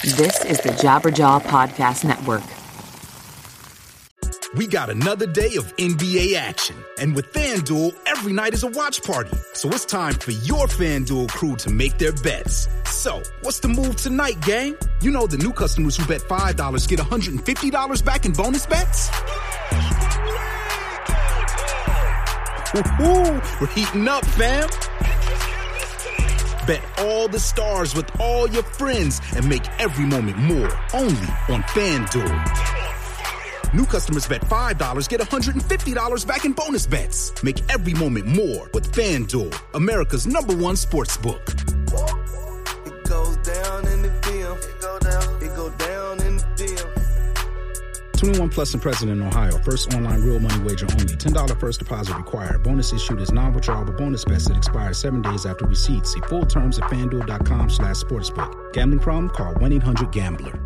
This is the Jabberjaw Podcast Network. We got another day of NBA action. And with FanDuel, every night is a watch party. So it's time for your FanDuel crew to make their bets. So, what's the move tonight, gang? You know the new customers who bet $5 get $150 back in bonus bets? Woo-hoo, we're heating up, fam. Bet all the stars with all your friends and make every moment more. Only on FanDuel. New customers bet $5, get $150 back in bonus bets. Make every moment more with FanDuel, America's #1 sportsbook. It goes down in the DM. It go down in the DM. 21 plus and present in Ohio. First online real money wager only. $10 first deposit required. Bonus issued is non-withdrawable bonus bets that expire 7 days after receipt. See full terms at FanDuel.com/sportsbook. Gambling problem? Call 1-800-GAMBLER.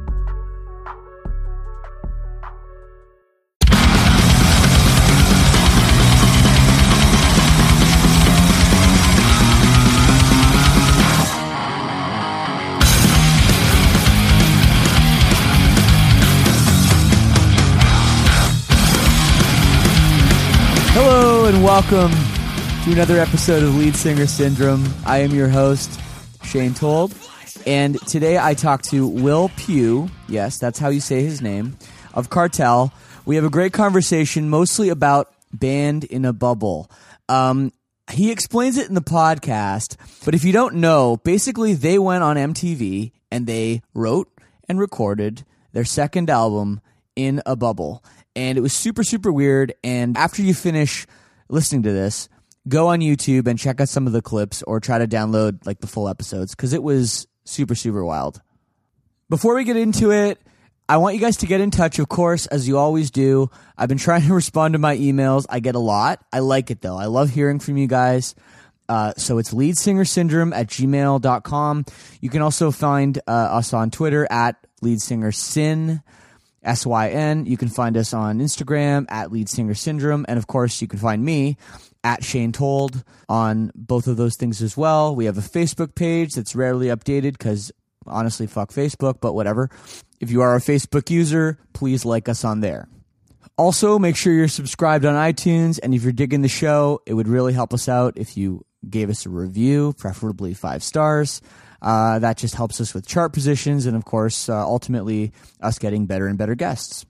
Hello and welcome to another episode of Lead Singer Syndrome. I am your host, Shane Told, and today I talk to Will Pugh, yes, that's how you say his name, of Cartel. We have a great conversation mostly about Band in a Bubble. He explains it in the podcast, but if you don't know, basically they went on MTV and they wrote and recorded their second album in a bubble. And it was super, super weird. And after you finish listening to this, go on YouTube and check out some of the clips or try to download like the full episodes because it was super, super wild. Before we get into it, I want you guys to get in touch, of course, as you always do. I've been trying to respond to my emails. I get a lot. I like it, though. I love hearing from you guys. So it's leadsingersyndrome@gmail.com. You can also find us on Twitter at leadsingersyn. SYN. You can find us on Instagram at Lead Singer Syndrome. And of course, you can find me at Shane Told on both of those things as well. We have a Facebook page that's rarely updated because honestly, fuck Facebook, but whatever. If you are a Facebook user, please like us on there. Also, make sure you're subscribed on iTunes. And if you're digging the show, it would really help us out if you gave us a review, preferably 5 stars. That just helps us with chart positions and, of course, ultimately us getting better and better guests.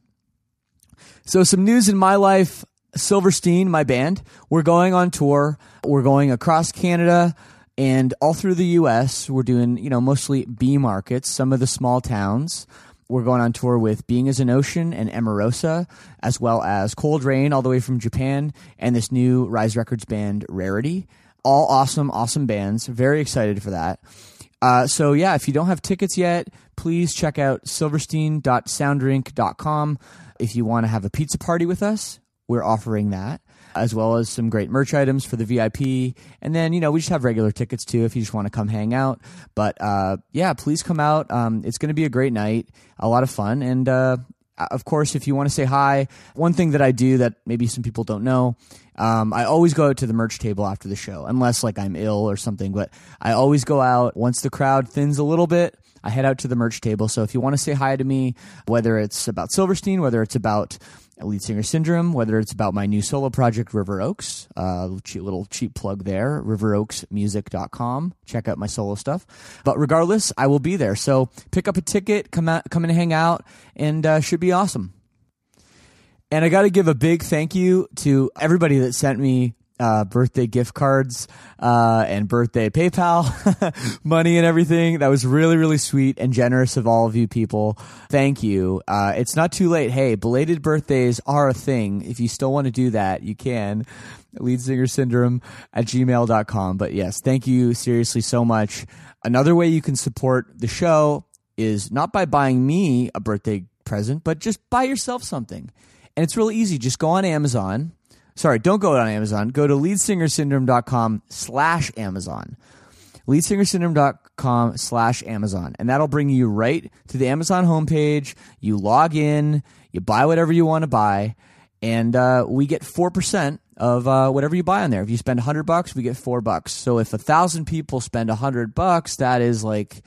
So some news in my life. Silverstein, my band, we're going on tour. We're going across Canada and all through the U.S. We're doing, mostly B markets, some of the small towns. We're going on tour with Being as an Ocean and Emarosa, as well as Cold Rain all the way from Japan and this new Rise Records band, Rarity. All awesome, awesome bands. Very excited for that. So yeah, if you don't have tickets yet, please check out silverstein.sounddrink.com. If you want to have a pizza party with us, we're offering that, as well as some great merch items for the VIP. And then, we just have regular tickets too if you just want to come hang out. But yeah, please come out. It's going to be a great night, a lot of fun. And of course, if you want to say hi, one thing that I do that maybe some people don't know, I always go out to the merch table after the show, unless like I'm ill or something, but I always go out once the crowd thins a little bit. I head out to the merch table. So if you want to say hi to me, whether it's about Silverstein, whether it's about Lead Singer Syndrome, whether it's about my new solo project, River Oaks, little cheap plug there, riveroaksmusic.com. Check out my solo stuff. But regardless, I will be there. So pick up a ticket, come and hang out, and should be awesome. And I got to give a big thank you to everybody that sent me birthday gift cards and birthday PayPal money and everything. That was really, really sweet and generous of all of you people. Thank you. It's not too late. Hey, belated birthdays are a thing. If you still want to do that, you can. leadsingersyndrome@gmail.com. But yes, thank you seriously so much. Another way you can support the show is not by buying me a birthday present, but just buy yourself something. And it's really easy. Just go on Amazon. Sorry, don't go on Amazon. Go to leadsingersyndrome.com/Amazon. leadsingersyndrome.com/Amazon. And that'll bring you right to the Amazon homepage. You log in, you buy whatever you want to buy, and we get 4% of whatever you buy on there. If you spend $100, we get $4. So if 1,000 people spend $100, that is like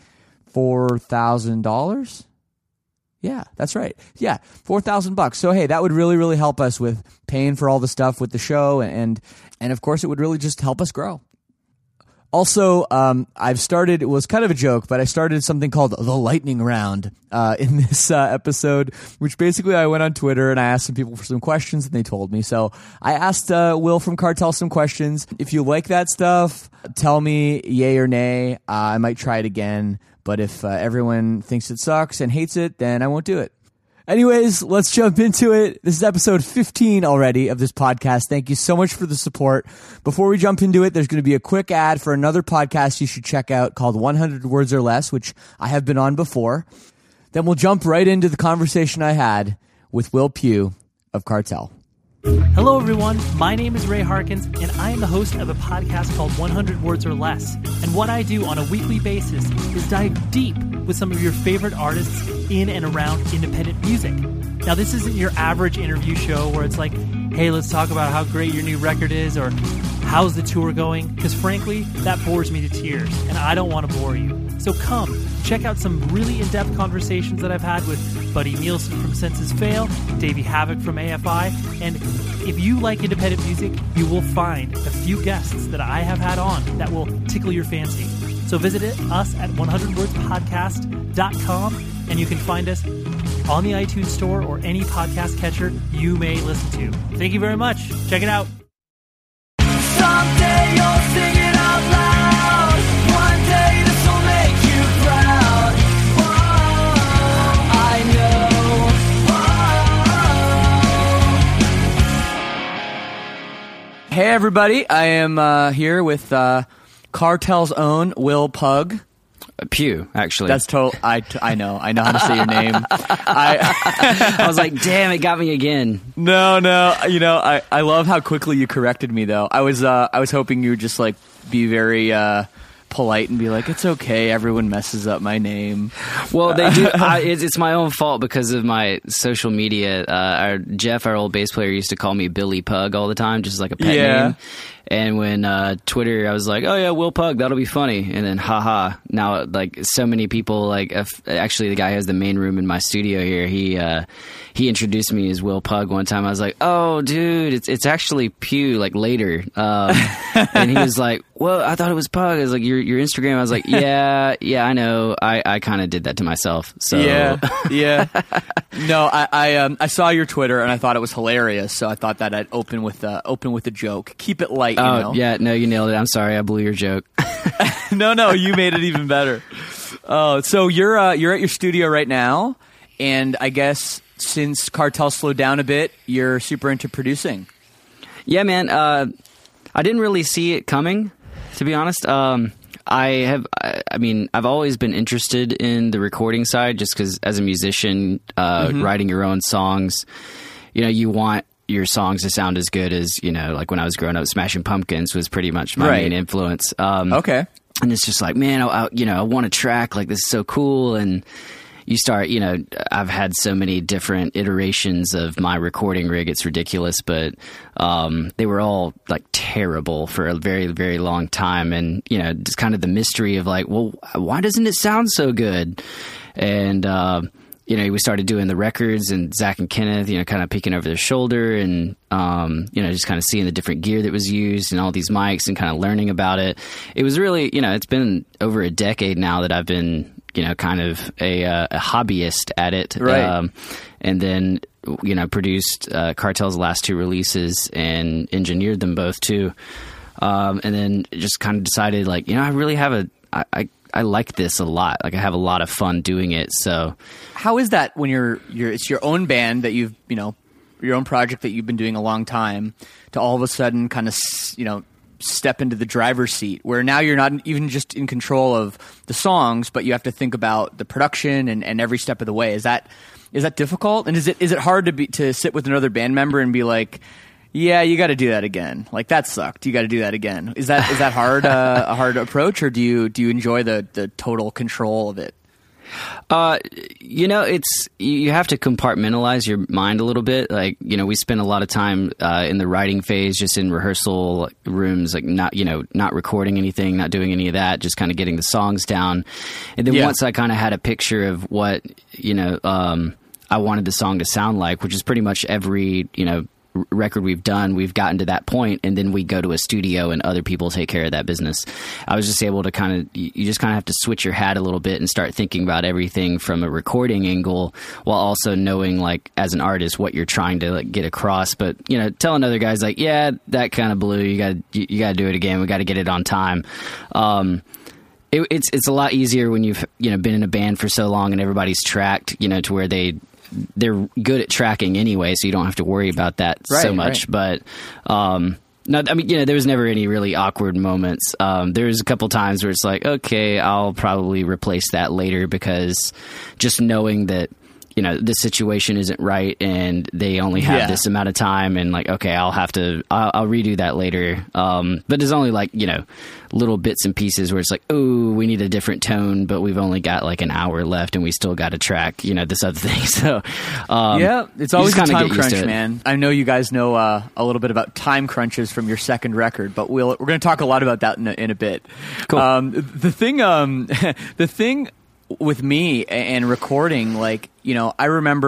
$4,000. Yeah, that's right. Yeah, $4,000. So hey, that would really, really help us with paying for all the stuff with the show, and of course, it would really just help us grow. Also, I've started, it was kind of a joke, but I started something called the lightning round in this episode, which basically I went on Twitter and I asked some people for some questions and they told me. So I asked Will from Cartel some questions. If you like that stuff, tell me yay or nay. I might try it again, but if everyone thinks it sucks and hates it, then I won't do it. Anyways, let's jump into it. This is episode 15 already of this podcast. Thank you so much for the support. Before we jump into it, there's going to be a quick ad for another podcast you should check out called 100 Words or Less, which I have been on before. Then we'll jump right into the conversation I had with Will Pugh of Cartel. Hello, everyone. My name is Ray Harkins, and I am the host of a podcast called 100 Words or Less. And what I do on a weekly basis is dive deep with some of your favorite artists in and around independent music. Now, this isn't your average interview show where it's like, hey, let's talk about how great your new record is, or how's the tour going? Because frankly, that bores me to tears, and I don't want to bore you. So come, check out some really in-depth conversations that I've had with Buddy Nielsen from Senses Fail, Davey Havoc from AFI, and if you like independent music, you will find a few guests that I have had on that will tickle your fancy. So visit us at 100wordspodcast.com, and you can find us on the iTunes Store or any podcast catcher you may listen to. Thank you very much. Check it out. Someday you'll sing it out loud. One day this will make you proud. Whoa, I know. Whoa. Hey, everybody. I am here with Cartel's own Will Pugh. Pugh, actually. That's total. I know how to say your name. I was like, damn, it got me again. No. You know, I love how quickly you corrected me, though. I was hoping you would just like be very polite and be like, it's okay, everyone messes up my name. Well, they do. It's my own fault because of my social media. Jeff, our old bass player, used to call me Billy Pug all the time, just like a pet name. And when Twitter, I was like, oh yeah, Will Pugh, that'll be funny. And then, haha, now like so many people, like actually the guy who has the main room in my studio here, he introduced me as Will Pugh one time. I was like, oh dude, it's actually Pugh, like later. And he was like, well, I thought it was Pugh. I was like, your Instagram. I was like, yeah, I know. I kind of did that to myself. So yeah. No, I saw your Twitter and I thought it was hilarious. So I thought that I'd open with a joke. Keep it light. You know? Yeah, no, you nailed it. I'm sorry, I blew your joke. No, you made it even better. So you're at your studio right now, and I guess since Cartel slowed down a bit, you're super into producing. Yeah, man. I didn't really see it coming, to be honest. I've always been interested in the recording side, just because as a musician, writing your own songs, you know, you want your songs to sound as good as, you know, like when I was growing up, Smashing Pumpkins was pretty much my main influence. Okay. And it's just like, man, I want a track, like this is so cool. And you start, you know, I've had so many different iterations of my recording rig. It's ridiculous, but they were all like terrible for a very, very long time. And, you know, just kind of the mystery of like, well, why doesn't it sound so good? And, you know, we started doing the records, and Zach and Kenneth, you know, kind of peeking over their shoulder and, you know, just kind of seeing the different gear that was used and all these mics and kind of learning about it. It was really, you know, it's been over a decade now that I've been, you know, kind of a hobbyist at it. Right. And then, you know, produced Cartel's last two releases and engineered them both too. And then just kind of decided like, you know, I really have I like this a lot. Like I have a lot of fun doing it. So how is that when it's your own band that you've, you know, your own project that you've been doing a long time, to all of a sudden kind of, you know, step into the driver's seat where now you're not even just in control of the songs, but you have to think about the production and every step of the way. Is that difficult? And is it hard to sit with another band member and be like, yeah, you got to do that again. Like that sucked. You got to do that again. Is that hard? A hard approach, or do you enjoy the total control of it? It's you have to compartmentalize your mind a little bit. Like, we spend a lot of time in the writing phase, just in rehearsal rooms, like not recording anything, not doing any of that, just kind of getting the songs down. And then once I kind of had a picture of what I wanted the song to sound like, which is pretty much every record we've done, we've gotten to that point, and then we go to a studio and other people take care of that business. I was just able to you just kind of have to switch your hat a little bit and start thinking about everything from a recording angle, while also knowing, like, as an artist, what you're trying to, like, get across. But telling other guys, like, yeah, that kind of blew, you gotta do it again, we got to get it on time. It's a lot easier when you've been in a band for so long and everybody's tracked to where they're good at tracking anyway, so you don't have to worry about that so much. Right. But there was never any really awkward moments. There's a couple times where it's like, okay, I'll probably replace that later, because just knowing that the situation isn't right and they only have this amount of time, and like, okay, I'll redo that later. But there's only like, little bits and pieces where it's like, oh, we need a different tone, but we've only got like an hour left and we still got to track, this other thing. So, it's always a time crunch, man. I know you guys know a little bit about time crunches from your second record, but we're going to talk a lot about that in a bit. Cool. The thing with me and recording, like, I remember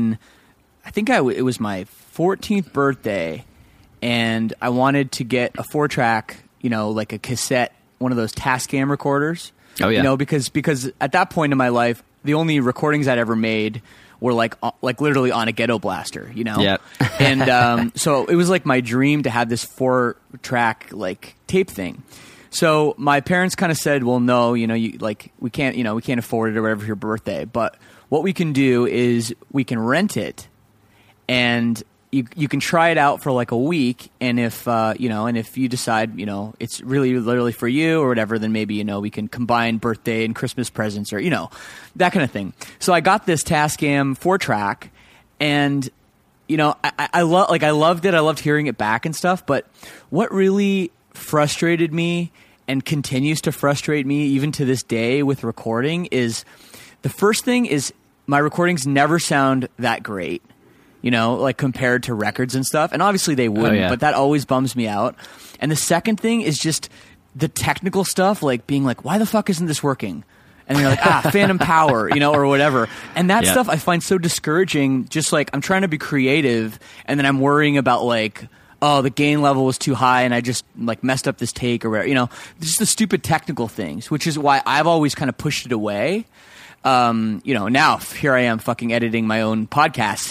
it was my 14th birthday, and I wanted to get a 4-track, like a cassette, one of those Tascam recorders. Oh yeah. Because at that point in my life, the only recordings I'd ever made were like literally on a ghetto blaster, Yep. And so it was like my dream to have this 4-track like tape thing. So my parents kind of said, well, no, we can't afford it or whatever for your birthday. But what we can do is we can rent it, and you can try it out for like a week. And if you decide, it's really literally for you or whatever, then maybe, we can combine birthday and Christmas presents or, that kind of thing. So I got this Tascam 4-track, and, I loved it. I loved hearing it back and stuff. But what really frustrated me and continues to frustrate me even to this day with recording is, the first thing is my recordings never sound that great, like compared to records and stuff. And obviously they wouldn't, but that always bums me out. And the second thing is just the technical stuff, like being like, why the fuck isn't this working? And then you're like, phantom power, or whatever. And that stuff I find so discouraging. Just like, I'm trying to be creative, and then I'm worrying about like, oh, the gain level was too high and I just like messed up this take or whatever, just the stupid technical things, which is why I've always kind of pushed it away. Now here I am fucking editing my own podcast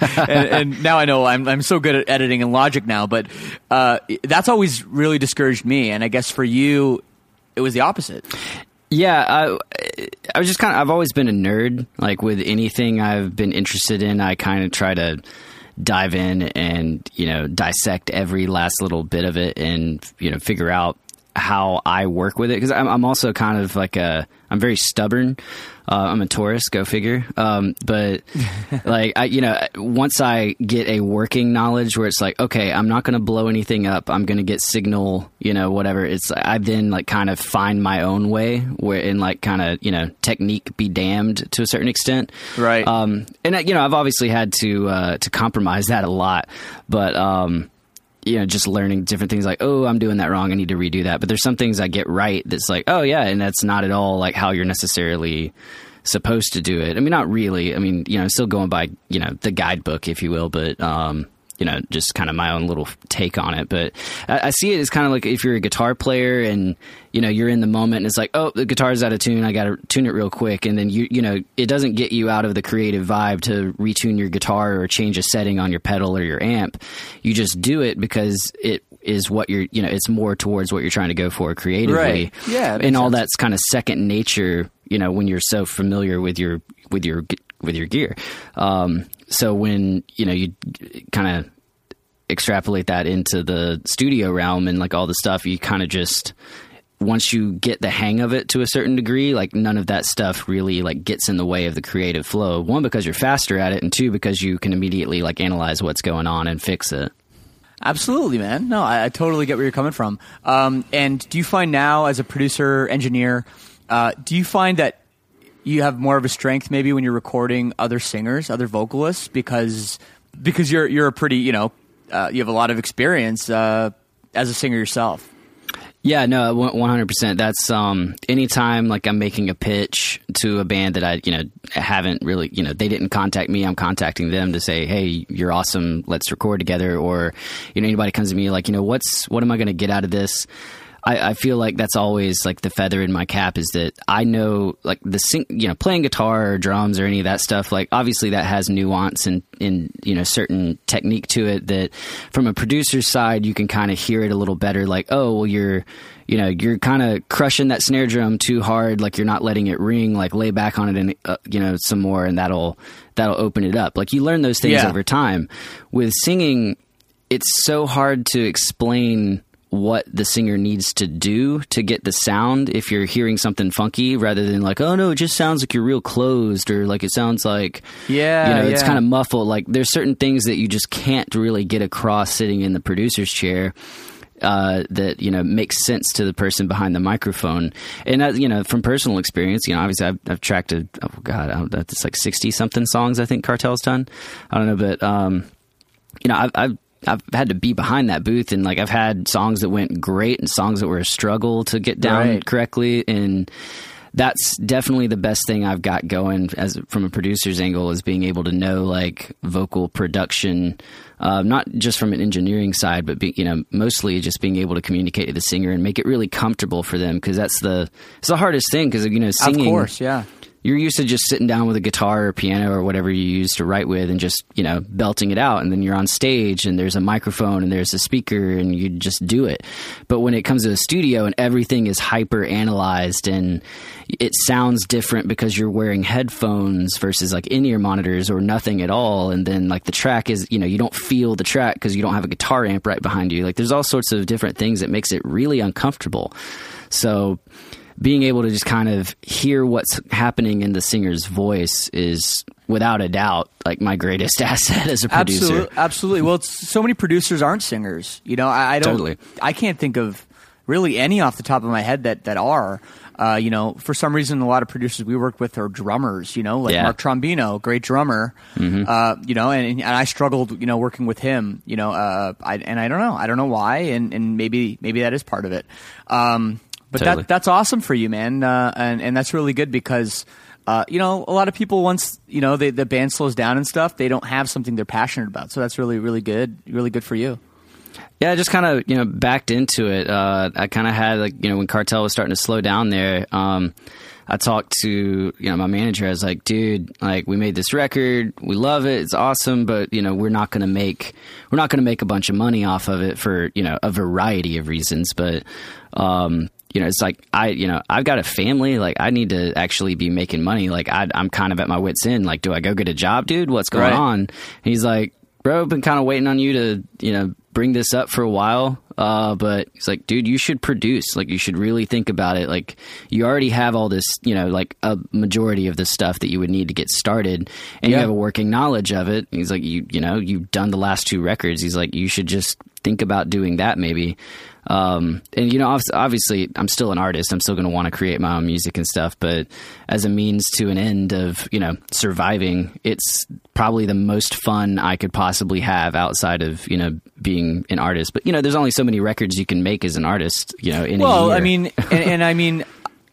and now I know I'm so good at editing in Logic now, but that's always really discouraged me. And I guess for you, it was the opposite. Yeah, I was just I've always been a nerd. Like with anything I've been interested in, I kind of try to dive in and, dissect every last little bit of it and, figure out how I work with it. Because I'm also kind of like I'm very stubborn. I'm a Taurus, go figure. But like, once I get a working knowledge where it's like, okay, I'm not going to blow anything up. I'm going to get signal, whatever. I then like kind of find my own way where in like kind of, technique be damned to a certain extent. Right. And I've obviously had to compromise that a lot, but, just learning different things like, oh, I'm doing that wrong, I need to redo that. But there's some things I get right that's like, oh yeah, and that's not at all like how you're necessarily supposed to do it. I mean, not really. I mean, still going by, the guidebook, if you will, but, just kind of my own little take on it. But I see it as kind of like if you're a guitar player and, you're in the moment and it's like, oh, the guitar's out of tune, I got to tune it real quick. And then, it doesn't get you out of the creative vibe to retune your guitar or change a setting on your pedal or your amp. You just do it because it is what you're, it's more towards what you're trying to go for creatively. Right. Yeah. And all that's kind of second nature, when you're so familiar with your gear. So when, you kind of extrapolate that into the studio realm and like all the stuff, you kind of just, once you get the hang of it to a certain degree, like none of that stuff really like gets in the way of the creative flow. One, because you're faster at it, and two, because you can immediately like analyze what's going on and fix it. Absolutely, man. No, I totally get where you're coming from. And do you find now as a producer, engineer, do you find that you have more of a strength maybe when you're recording other singers, other vocalists, because you're a pretty, you have a lot of experience as a singer yourself. Yeah, no, 100%. That's anytime like I'm making a pitch to a band that I haven't really, they didn't contact me, I'm contacting them to say, hey, you're awesome, let's record together. Or anybody comes to me like, what am I going to get out of this? I feel like that's always like the feather in my cap, is that I know like playing guitar or drums or any of that stuff, like obviously that has nuance and certain technique to it that from a producer's side, you can kind of hear it a little better. Like, oh, well, you're kind of crushing that snare drum too hard. Like you're not letting it ring, like lay back on it and, some more, and that'll open it up. Like you learn those things over time. With singing, it's so hard to explain what the singer needs to do to get the sound if you're hearing something funky, rather than like, oh no, it just sounds like you're real closed, or like it sounds like it's kind of muffled. Like there's certain things that you just can't really get across sitting in the producer's chair that makes sense to the person behind the microphone. And from personal experience, obviously I've tracked that's like 60 something songs I think Cartel's done. I don't know, but I've had to be behind that booth, and like I've had songs that went great and songs that were a struggle to get down correctly, and that's definitely the best thing I've got going from a producer's angle, is being able to know like vocal production, not just from an engineering side, but mostly just being able to communicate to the singer and make it really comfortable for them, because it's the hardest thing, because singing, of course, you're used to just sitting down with a guitar or piano or whatever you use to write with and just, belting it out. And then you're on stage and there's a microphone and there's a speaker and you just do it. But when it comes to a studio and everything is hyper analyzed and it sounds different because you're wearing headphones versus like in-ear monitors or nothing at all. And then like the track is, you don't feel the track because you don't have a guitar amp right behind you. Like there's all sorts of different things that makes it really uncomfortable. So being able to just kind of hear what's happening in the singer's voice is without a doubt like my greatest asset as a producer. Absolutely. Well, so many producers aren't singers. I can't think of really any off the top of my head that are. For some reason, a lot of producers we worked with are drummers. Mark Trombino, great drummer. Mm-hmm. And I struggled, working with him. I don't know why, and maybe that is part of it. But totally. That's awesome for you, man, and that's really good because, a lot of people once, the band slows down and stuff, they don't have something they're passionate about. So that's really, really good for you. Yeah, I just kind of, backed into it. I kind of had when Cartel was starting to slow down there, I talked to, my manager. I was like, dude, like we made this record. We love it. It's awesome. But, we're not going to make a bunch of money off of it for, a variety of reasons. But, it's like I've got a family. Like I need to actually be making money. Like I'm kind of at my wit's end. Like, do I go get a job, dude? What's going on? And he's like, bro, I've been kind of waiting on you to, bring this up for a while. But he's like, dude, you should produce. Like you should really think about it. Like you already have all this, like a majority of the stuff that you would need to get started, and you have a working knowledge of it. And he's like, you've done the last 2 records. He's like, you should just think about doing that maybe. And obviously I'm still an artist. I'm still going to want to create my own music and stuff, but as a means to an end of, surviving, it's probably the most fun I could possibly have outside of, being an artist. But, there's only so many records you can make as an artist, in a year. I mean, and I mean,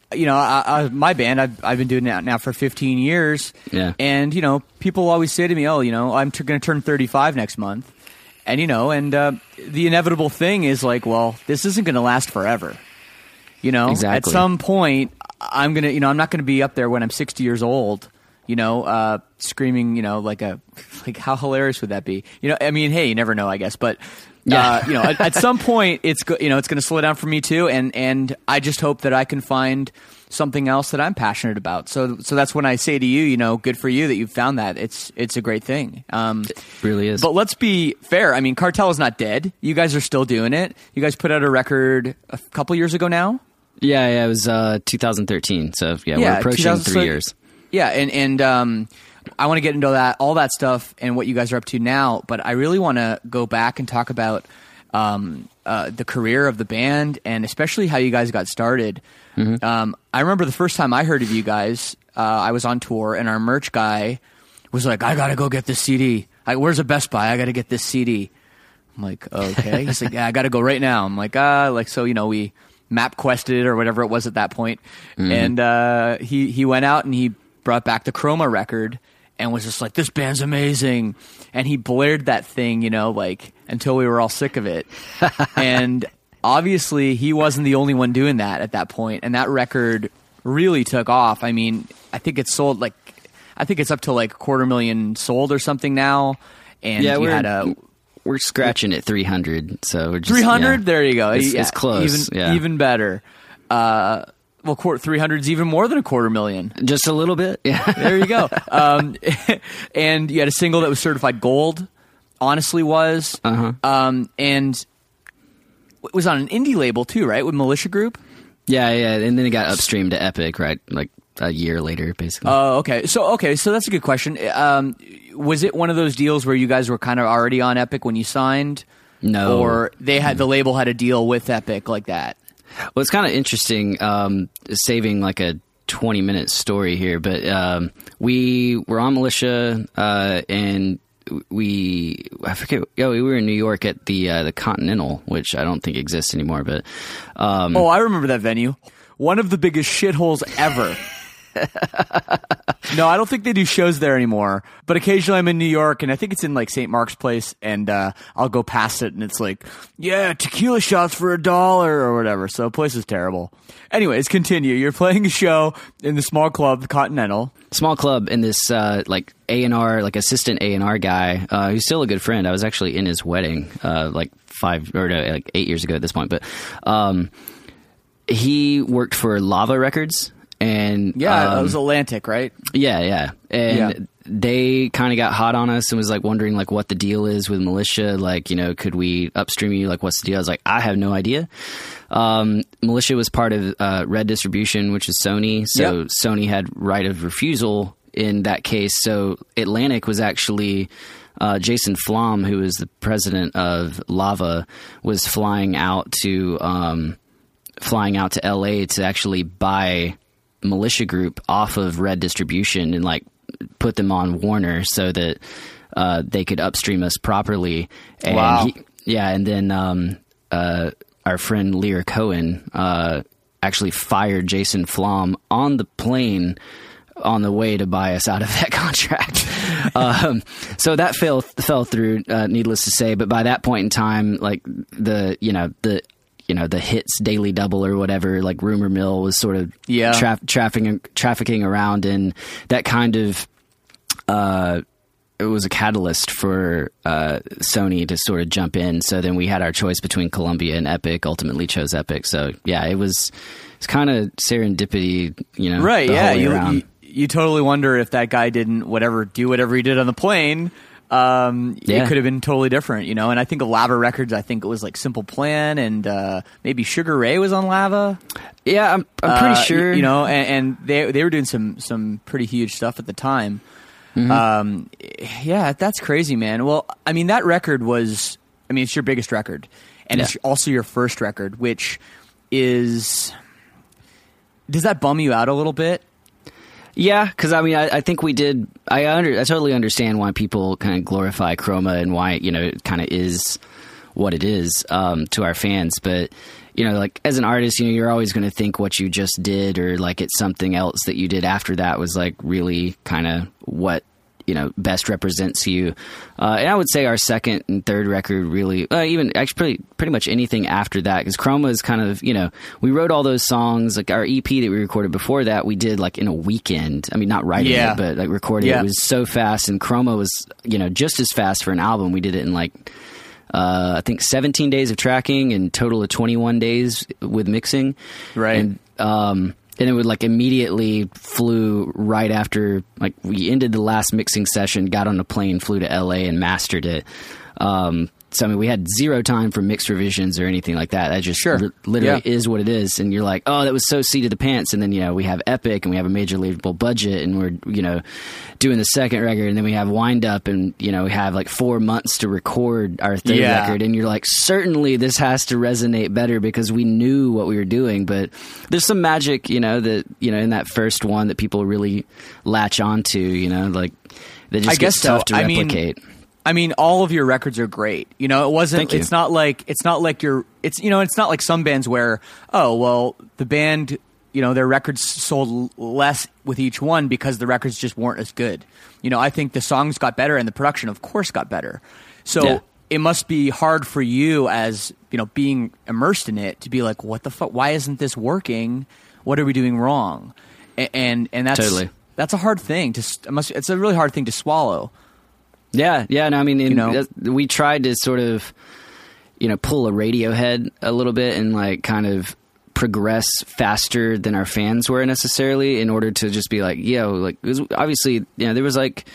my band, I've been doing that now for 15 years. Yeah. And, people always say to me, oh, I'm going to turn 35 next month. And, the inevitable thing is like, well, this isn't going to last forever. Exactly. At some point, I'm going to, I'm not going to be up there when I'm 60 years old, screaming, like how hilarious would that be? I mean, hey, you never know, I guess. But, at some point, it's going to slow down for me too. And I just hope that I can find something else that I'm passionate about. So that's when I say to you, good for you that you've found that. It's a great thing. It really is. But let's be fair. I mean, Cartel is not dead. You guys are still doing it. You guys put out a record a couple years ago now? Yeah, it was 2013. So we're approaching 3 years. Yeah, and I want to get into all that stuff and what you guys are up to now, but I really want to go back and talk about the career of the band, and especially how you guys got started. I remember the first time I heard of you guys, I was on tour, and our merch guy was like, I gotta go get this CD. Where's the Best Buy? I gotta get this CD. I'm like, okay. He's like, yeah, I gotta go right now. I'm like, so, we MapQuested or whatever it was at that point. And he went out and he brought back the Chroma record and was just like, this band's amazing. And he blared that thing, until we were all sick of it. And obviously he wasn't the only one doing that at that point. And that record really took off. I mean, I think it's sold I think it's up to 250,000 sold or something now. And yeah, we're scratching at 300. So we're just 300. There you go. It's close. Even better. 300 is even more than 250,000. Just a little bit. Yeah. There you go. And you had a single that was certified gold. Honestly was. And it was on an indie label too, right? With Militia Group. Yeah. And then it got upstreamed to Epic, right? A year later, basically. Oh, okay. So that's a good question. Was it one of those deals where you guys were kind of already on Epic when you signed? No. Or the label had a deal with Epic like that? Well, it's kind of interesting, saving a 20-minute story here, but we were on Militia, and we were in New York at the Continental, which I don't think exists anymore, but I remember that venue. One of the biggest shitholes ever. No, I don't think they do shows there anymore. But occasionally I'm in New York, and I think it's in St. Mark's Place, and I'll go past it, and it's tequila shots for $1 or whatever. So the place is terrible. Anyways, continue. You're playing a show in the small club, the Continental. Small club, and this A&R, assistant A&R guy, who's still a good friend. I was actually in his wedding 8 years ago at this point. But he worked for Lava Records. And it was Atlantic, right? Yeah. And they kind of got hot on us and was wondering what the deal is with Militia. Could we upstream you? What's the deal? I was like, I have no idea. Militia was part of Red Distribution, which is Sony. So Sony had right of refusal in that case. So Atlantic was actually Jason Flom, who is the president of Lava, was flying out to LA to actually buy Militia Group off of Red Distribution and put them on Warner so that they could upstream us properly. And wow. And then our friend Lear Cohen actually fired Jason Flom on the plane on the way to buy us out of that contract. So that fell through, needless to say. But by that point in time, the hits Daily Double or whatever, Rumor Mill was sort of trafficking around, and that kind of it was a catalyst for Sony to sort of jump in. So then we had our choice between Columbia and Epic. Ultimately chose Epic. So yeah, it's kind of serendipity, right? Yeah, you totally wonder if that guy didn't do whatever he did on the plane. It could have been totally different, and I think of Lava Records, I think it was Simple Plan, and maybe Sugar Ray was on Lava. Yeah, I'm pretty sure. And they were doing some pretty huge stuff at the time. Mm-hmm. That's crazy, man. Well, I mean, that record was, it's your biggest record, and it's also your first record, which does that bum you out a little bit? Yeah, because I think we did. I totally understand why people kind of glorify Chroma and why it kind of is what it is to our fans. But as an artist, you're always going to think what you just did, or it's something else that you did after that was really kind of what best represents you. And I would say our second and third record really, even actually pretty much anything after that, because Chroma is kind of, we wrote all those songs, our EP that we recorded before that, we did in a weekend. Not writing it, but recording it. It was so fast, and Chroma was, just as fast for an album. We did it in I think 17 days of tracking and total of 21 days with mixing. Right. And it would immediately flew right after, we ended the last mixing session, got on a plane, flew to LA and mastered it. So I mean, we had zero time for mixed revisions or anything like that. That just literally is what it is. And you're like, oh, that was so seat of the pants. And then, you know, we have Epic and we have a major label budget and we're, you know, doing the second record, and then we have Wind Up, and, you know, we have like 4 months to record our third record. And you're like, certainly this has to resonate better because we knew what we were doing. But there's some magic, you know, that, you know, in that first one that people really latch onto, you know, like that just gets tough to replicate. I mean, all of your records are great. You know, it wasn't. It's not like you're. It's, you know, it's not like some bands where, oh well, the band, you know, their records sold less with each one because the records just weren't as good. You know, I think the songs got better and the production, of course, got better. So it must be hard for you, as you know, being immersed in it, to be like, what the fuck? Why isn't this working? What are we doing wrong? And that's a hard thing to. It's a really hard thing to swallow. Yeah. No, I mean, you know, we tried to sort of, you know, pull a Radiohead a little bit and like kind of progress faster than our fans were necessarily in order to just be like, yo, like, it was obviously, you know, there was like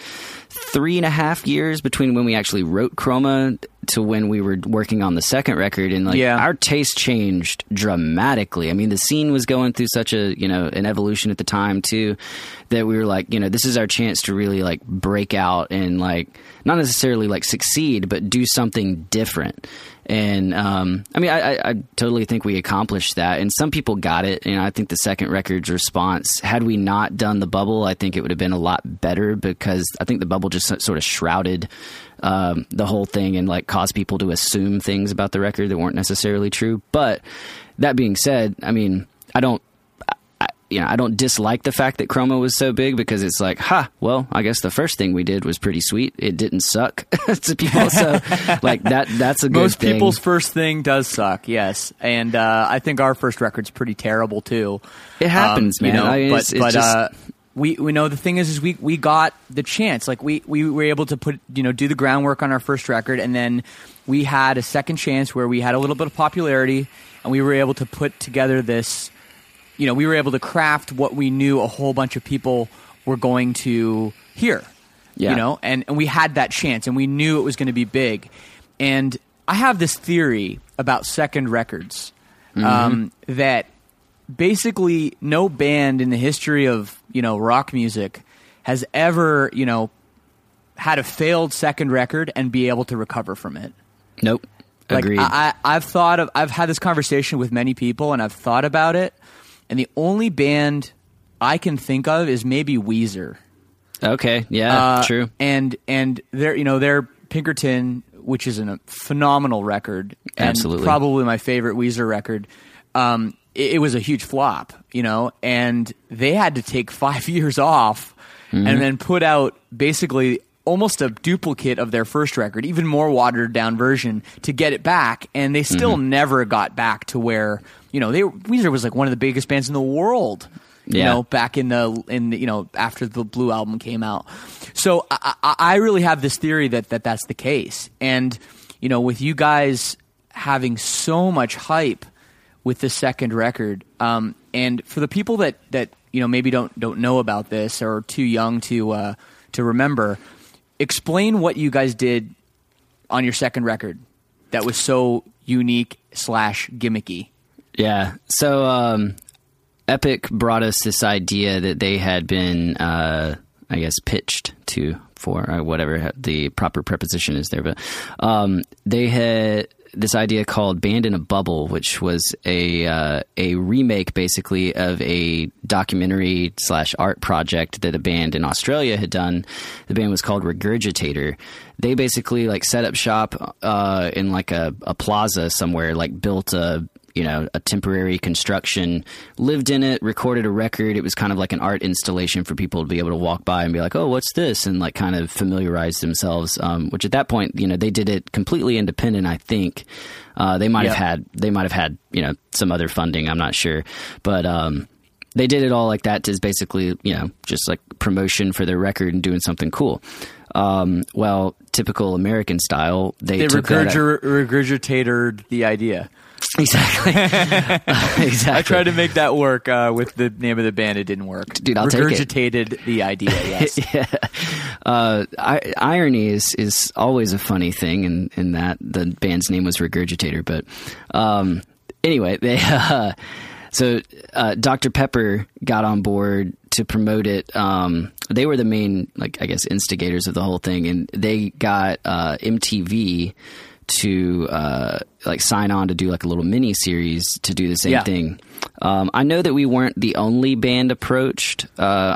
3.5 years between when we actually wrote Chroma to when we were working on the second record, and like our taste changed dramatically. I mean, the scene was going through such a, you know, an evolution at the time too, that we were like, you know, this is our chance to really like break out and like not necessarily like succeed, but do something different. And I mean, I totally think we accomplished that, and some people got it. You know, I think the second record's response, had we not done the bubble, I think it would have been a lot better, because I think the bubble just sort of shrouded the whole thing and like caused people to assume things about the record that weren't necessarily true. But that being said, I mean, I don't dislike the fact that Chroma was so big, because it's like, well, I guess the first thing we did was pretty sweet. It didn't suck to people. So like that's a good Most thing. people's first thing does suck, yes. And I think our first record's pretty terrible too. It happens, man. You know, I mean, but we know the thing is we got the chance. Like we were able to do the groundwork on our first record, and then we had a second chance where we had a little bit of popularity, and we were able to put together this. You know, we were able to craft what we knew a whole bunch of people were going to hear. Yeah. You know, and we had that chance, and we knew it was going to be big. And I have this theory about second records, that basically no band in the history of, you know, rock music has ever, you know, had a failed second record and be able to recover from it. Nope. Agreed. Like I've had this conversation with many people, and I've thought about it. And the only band I can think of is maybe Weezer. Okay, yeah, true. And their Pinkerton, which is a phenomenal record, absolutely, and probably my favorite Weezer record. It was a huge flop, you know, and they had to take 5 years off and then put out basically almost a duplicate of their first record, even more watered down version, to get it back, and they still never got back to where. You know, Weezer was like one of the biggest bands in the world. You know, back in the you know, after the Blue album came out. So I really have this theory that's the case. And you know, with you guys having so much hype with the second record, and for the people that you know maybe don't know about this or are too young to remember, explain what you guys did on your second record that was so unique / gimmicky. Yeah. So Epic brought us this idea that they had been, I guess, pitched to for whatever the proper preposition is there. But they had this idea called Band in a Bubble, which was a remake basically of a documentary / art project that a band in Australia had done. The band was called Regurgitator. They basically like set up shop in like a plaza somewhere, like built a temporary construction, lived in it, recorded a record. It was kind of like an art installation for people to be able to walk by and be like, oh, what's this? And like kind of familiarize themselves, which at that point, you know, they did it completely independent, I think. They might have had, you know, some other funding. I'm not sure. But they did it all like that to basically, you know, just like promotion for their record and doing something cool. Well, typical American style, they regurgitated the idea. Exactly. Exactly. I tried to make that work with the name of the band. It didn't work. Dude, I'll take it. Regurgitated the idea, yes. Yeah. Irony is always a funny thing, in that the band's name was Regurgitator. But anyway, they so Dr. Pepper got on board to promote it. They were the main, like, I guess, instigators of the whole thing, and they got MTV to like sign on to do like a little mini series to do the same thing. I know that we weren't the only band approached.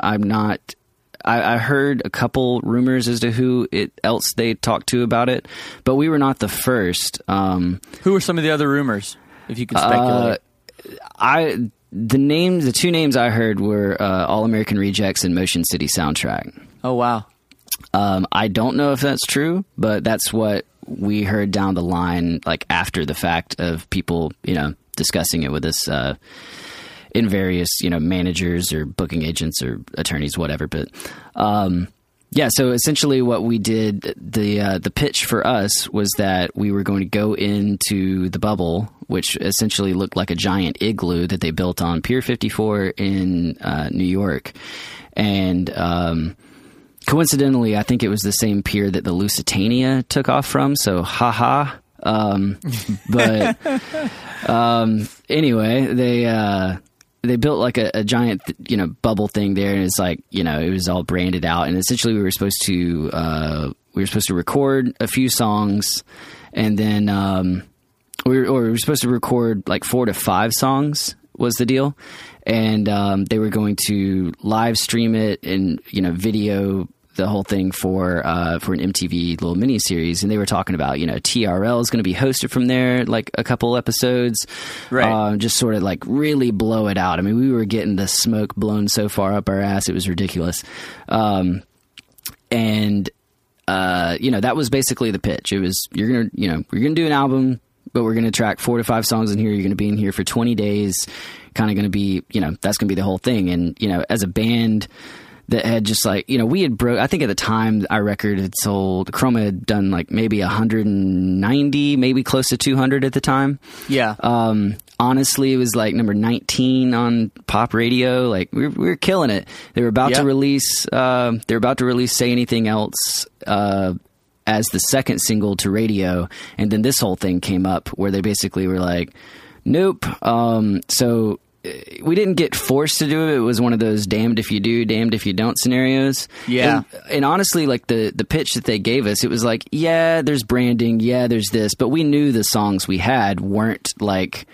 I heard a couple rumors as to who else they talked to about it, but we were not the first. Who were some of the other rumors, if you could speculate? The two names I heard were All American Rejects and Motion City Soundtrack. Oh, wow. I don't know if that's true, but that's what we heard down the line, like after the fact of people, discussing it with us in various, managers or booking agents or attorneys, whatever. But so essentially what we did, the pitch for us was that we were going to go into the bubble, which essentially looked like a giant igloo that they built on Pier 54 in New York. And coincidentally, I think it was the same pier that the Lusitania took off from. So, haha. But anyway, they built like a giant, bubble thing there, and it's like, it was all branded out. And essentially, we were supposed to record a few songs, and then we were supposed to record like 4 to 5 songs was the deal, and they were going to live stream it and video the whole thing for an MTV little mini series. And they were talking about, TRL is going to be hosted from there, like a couple episodes, right? Just sort of like really blow it out. I mean, we were getting the smoke blown so far up our ass, it was ridiculous. And that was basically the pitch. It was, you're going to do an album, but we're going to track 4 to 5 songs in here. You're going to be in here for 20 days, kind of going to be, that's going to be the whole thing. And, as a band that had just like, we had I think at the time our record had sold, Chroma had done like maybe 190, maybe close to 200 at the time. Yeah. Honestly, it was like number 19 on pop radio. Like we were killing it. They were about to release, Say Anything Else, as the second single to radio. And then this whole thing came up where they basically were like, nope. So we didn't get forced to do it. It was one of those damned if you do, damned if you don't scenarios. Yeah. And honestly, like the pitch that they gave us, it was like, yeah, there's branding. Yeah, there's this. But we knew the songs we had weren't like,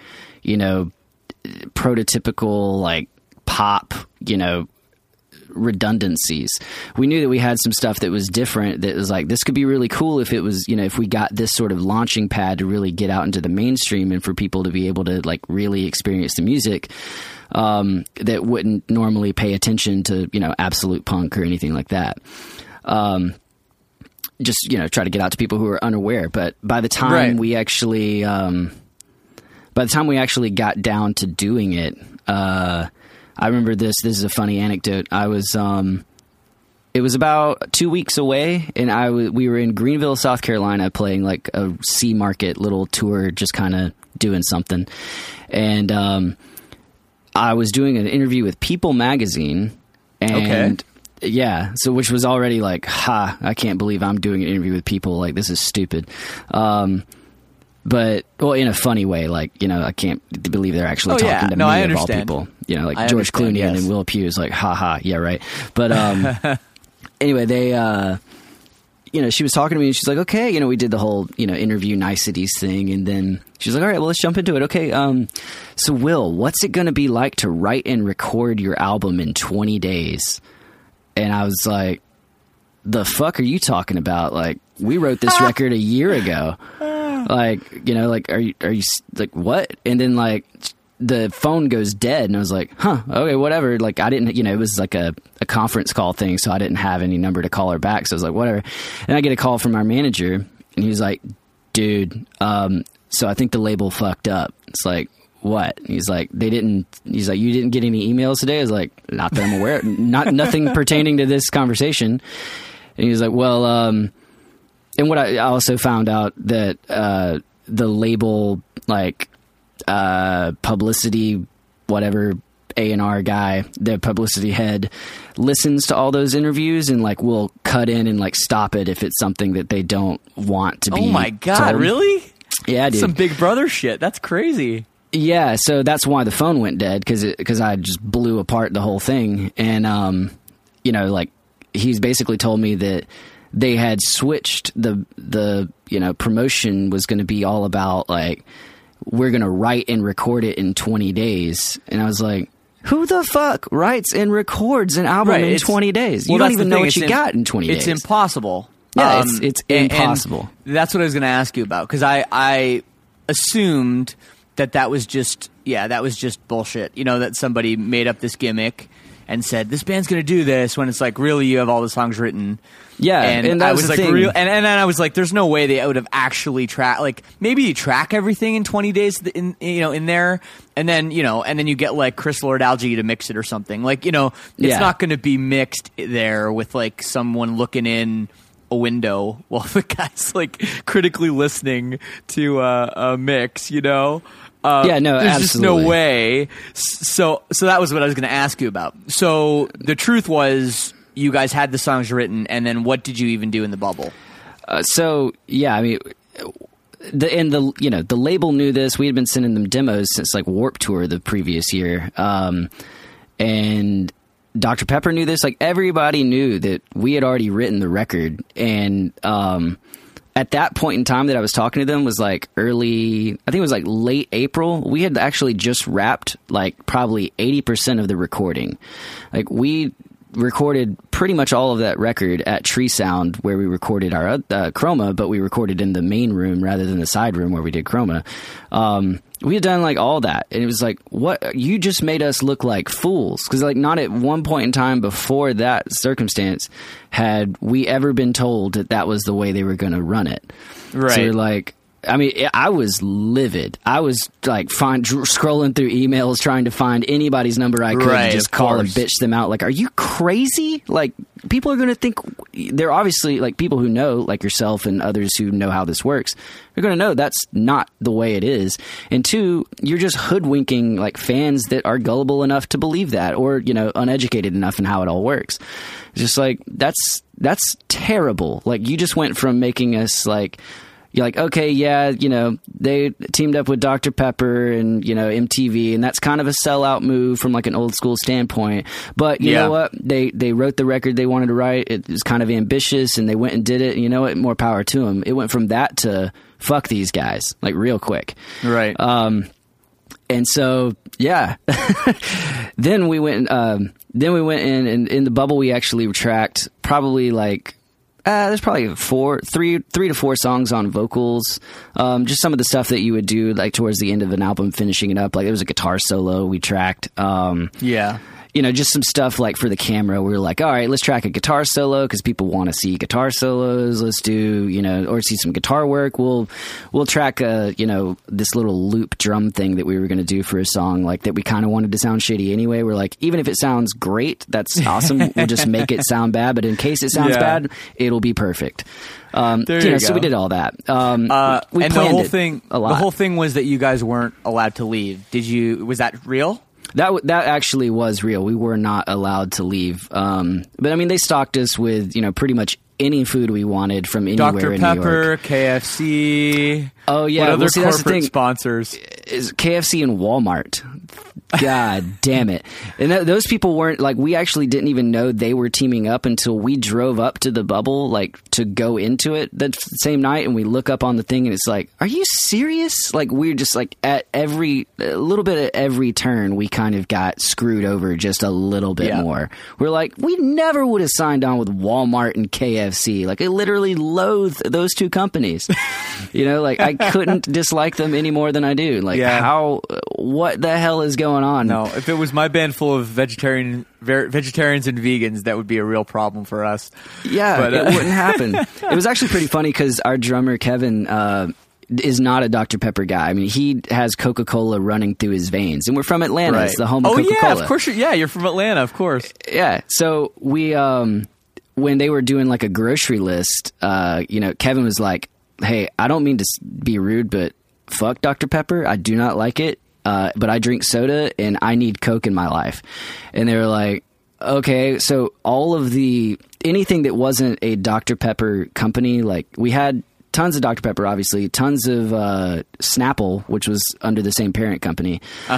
prototypical like pop, redundancies. We knew that we had some stuff that was different, that was like, this could be really cool if it was, if we got this sort of launching pad to really get out into the mainstream and for people to be able to like really experience the music that wouldn't normally pay attention to, absolute punk or anything like that. Just, try to get out to people who are unaware. But by the time we actually got down to doing it, I remember this is a funny anecdote. I was, it was about 2 weeks away, and we were in Greenville, South Carolina, playing like a Sea Market little tour, just kind of doing something. And, I was doing an interview with People Magazine, and yeah, so which was already like, I can't believe I'm doing an interview with People. Like, this is stupid. But, well, in a funny way, like, I can't believe they're actually talking to me of all people. Like George Clooney and then Will Pugh is like, yeah, right. But anyway, they, she was talking to me and she's like, okay, we did the whole, interview niceties thing. And then she's like, all right, well, let's jump into it. Okay. So Will, what's it going to be like to write and record your album in 20 days? And I was like, the fuck are you talking about? Like, we wrote this record a year ago. Like, are you like, what? And then like the phone goes dead and I was like, okay, whatever. Like I didn't, it was like a conference call thing. So I didn't have any number to call her back. So I was like, whatever. And I get a call from our manager and he was like, dude, so I think the label fucked up. It's like, what? And he's like, you didn't get any emails today? I was like, not that I'm aware, nothing pertaining to this conversation. And he was like, well, and what I also found out that the label, like, publicity, whatever, A&R guy, the publicity head, listens to all those interviews and like will cut in and like stop it if it's something that they don't want to be. Oh my God, told. really? Yeah, dude. Some Big Brother shit. That's crazy. Yeah, so that's why the phone went dead, because I just blew apart the whole thing. And, you know, like, he's basically told me that they had switched the you know, promotion was going to be all about, like, we're going to write and record it in 20 days. And I was like, who the fuck writes and records an album in 20 days? You don't even know what you got in 20 days. It's impossible. Yeah, it's impossible. And that's what I was going to ask you about, because I assumed that was just bullshit. You know, that somebody made up this gimmick and said this band's going to do this when it's like, really, you have all the songs written. Yeah, and that I was was the like, thing. and then I was like, there's no way they would have actually tracked. Like, maybe you track everything in 20 days in there, and then you get like Chris Lord-Alge to mix it or something. Like, you know, it's not going to be mixed there with like someone looking in a window while the guy's like critically listening to a mix, you know. Yeah, no, there's absolutely. just no way. So that was what I was going to ask you about. So the truth was, you guys had the songs written, and then what did you even do in the bubble? So yeah, I mean, the label knew this. We had been sending them demos since like Warped Tour the previous year, and Dr. Pepper knew this. Like, everybody knew that we had already written the record, and at that point in time that I was talking to them was like early, I think it was like late April. We had actually just wrapped like probably 80% of the recording. Like, we recorded pretty much all of that record at Tree Sound, where we recorded our Chroma, but we recorded in the main room rather than the side room where we did Chroma. We had done like all that, and it was like, what? You just made us look like fools, because like not at one point in time before that circumstance had we ever been told that was the way they were going to run it. Right. So you're like, I mean, I was livid. I was like scrolling through emails trying to find anybody's number I could to just call and bitch them out. Like, are you crazy? Like, people are going to think, they're obviously like people who know, like yourself and others who know how this works. They're going to know that's not the way it is. And two, you're just hoodwinking like fans that are gullible enough to believe that, or, you know, uneducated enough in how it all works. It's just like, that's terrible. Like, you just went from making us like, you're like, okay, yeah, you know, they teamed up with Dr. Pepper and, you know, MTV, and that's kind of a sellout move from like an old school standpoint. But you know what? They wrote the record they wanted to write. It was kind of ambitious, and they went and did it. And you know what? More power to them. It went from that to fuck these guys, like, real quick. Right. And so, yeah. Then we went in, and in the bubble we actually tracked probably like, there's probably three to four songs on vocals. Just some of the stuff that you would do like towards the end of an album, finishing it up. Like, there was a guitar solo we tracked. You know, just some stuff like for the camera. We were like, all right, let's track a guitar solo because people want to see guitar solos. Let's do, you know, or see some guitar work. We'll track you know, this little loop drum thing that we were going to do for a song like that we kind of wanted to sound shitty anyway. We're like, even if it sounds great, that's awesome. We'll just make it sound bad. But in case it sounds bad, it'll be perfect. So we did all that. We and planned the whole thing, a lot. The whole thing was that you guys weren't allowed to leave. Was that real? That actually was real. We were not allowed to leave. But I mean, they stocked us with, you know, pretty much any food we wanted from anywhere Dr. in Pepper, New York. KFC. Oh yeah, What other that's the corporate thing. sponsors? Is KFC and Walmart. God damn it. And those people weren't, like, we actually didn't even know they were teaming up until we drove up to the bubble, like, to go into it that same night, and we look up on the thing and it's like, are you serious? Like, we're just like, a little bit at every turn we kind of got screwed over just a little bit more. We're like, we never would have signed on with Walmart and KFC. Like, I literally loathe those two companies. You know, like, I couldn't dislike them any more than I do. Like, what the hell is going on? No, if it was my band full of vegetarians and vegans, that would be a real problem for us. Yeah, but it wouldn't happen. It was actually pretty funny because our drummer, Kevin, is not a Dr. Pepper guy. I mean, he has Coca-Cola running through his veins. And we're from Atlanta. It's the home of Coca-Cola. Oh, yeah, of course. You're from Atlanta, of course. Yeah, so we, when they were doing like a grocery list, you know, Kevin was like, hey, I don't mean to be rude, but fuck Dr. Pepper. I do not like it. but I drink soda and I need Coke in my life. And they were like, okay, so anything that wasn't a Dr. Pepper company, like we had tons of Dr. Pepper, obviously, tons of Snapple, which was under the same parent company.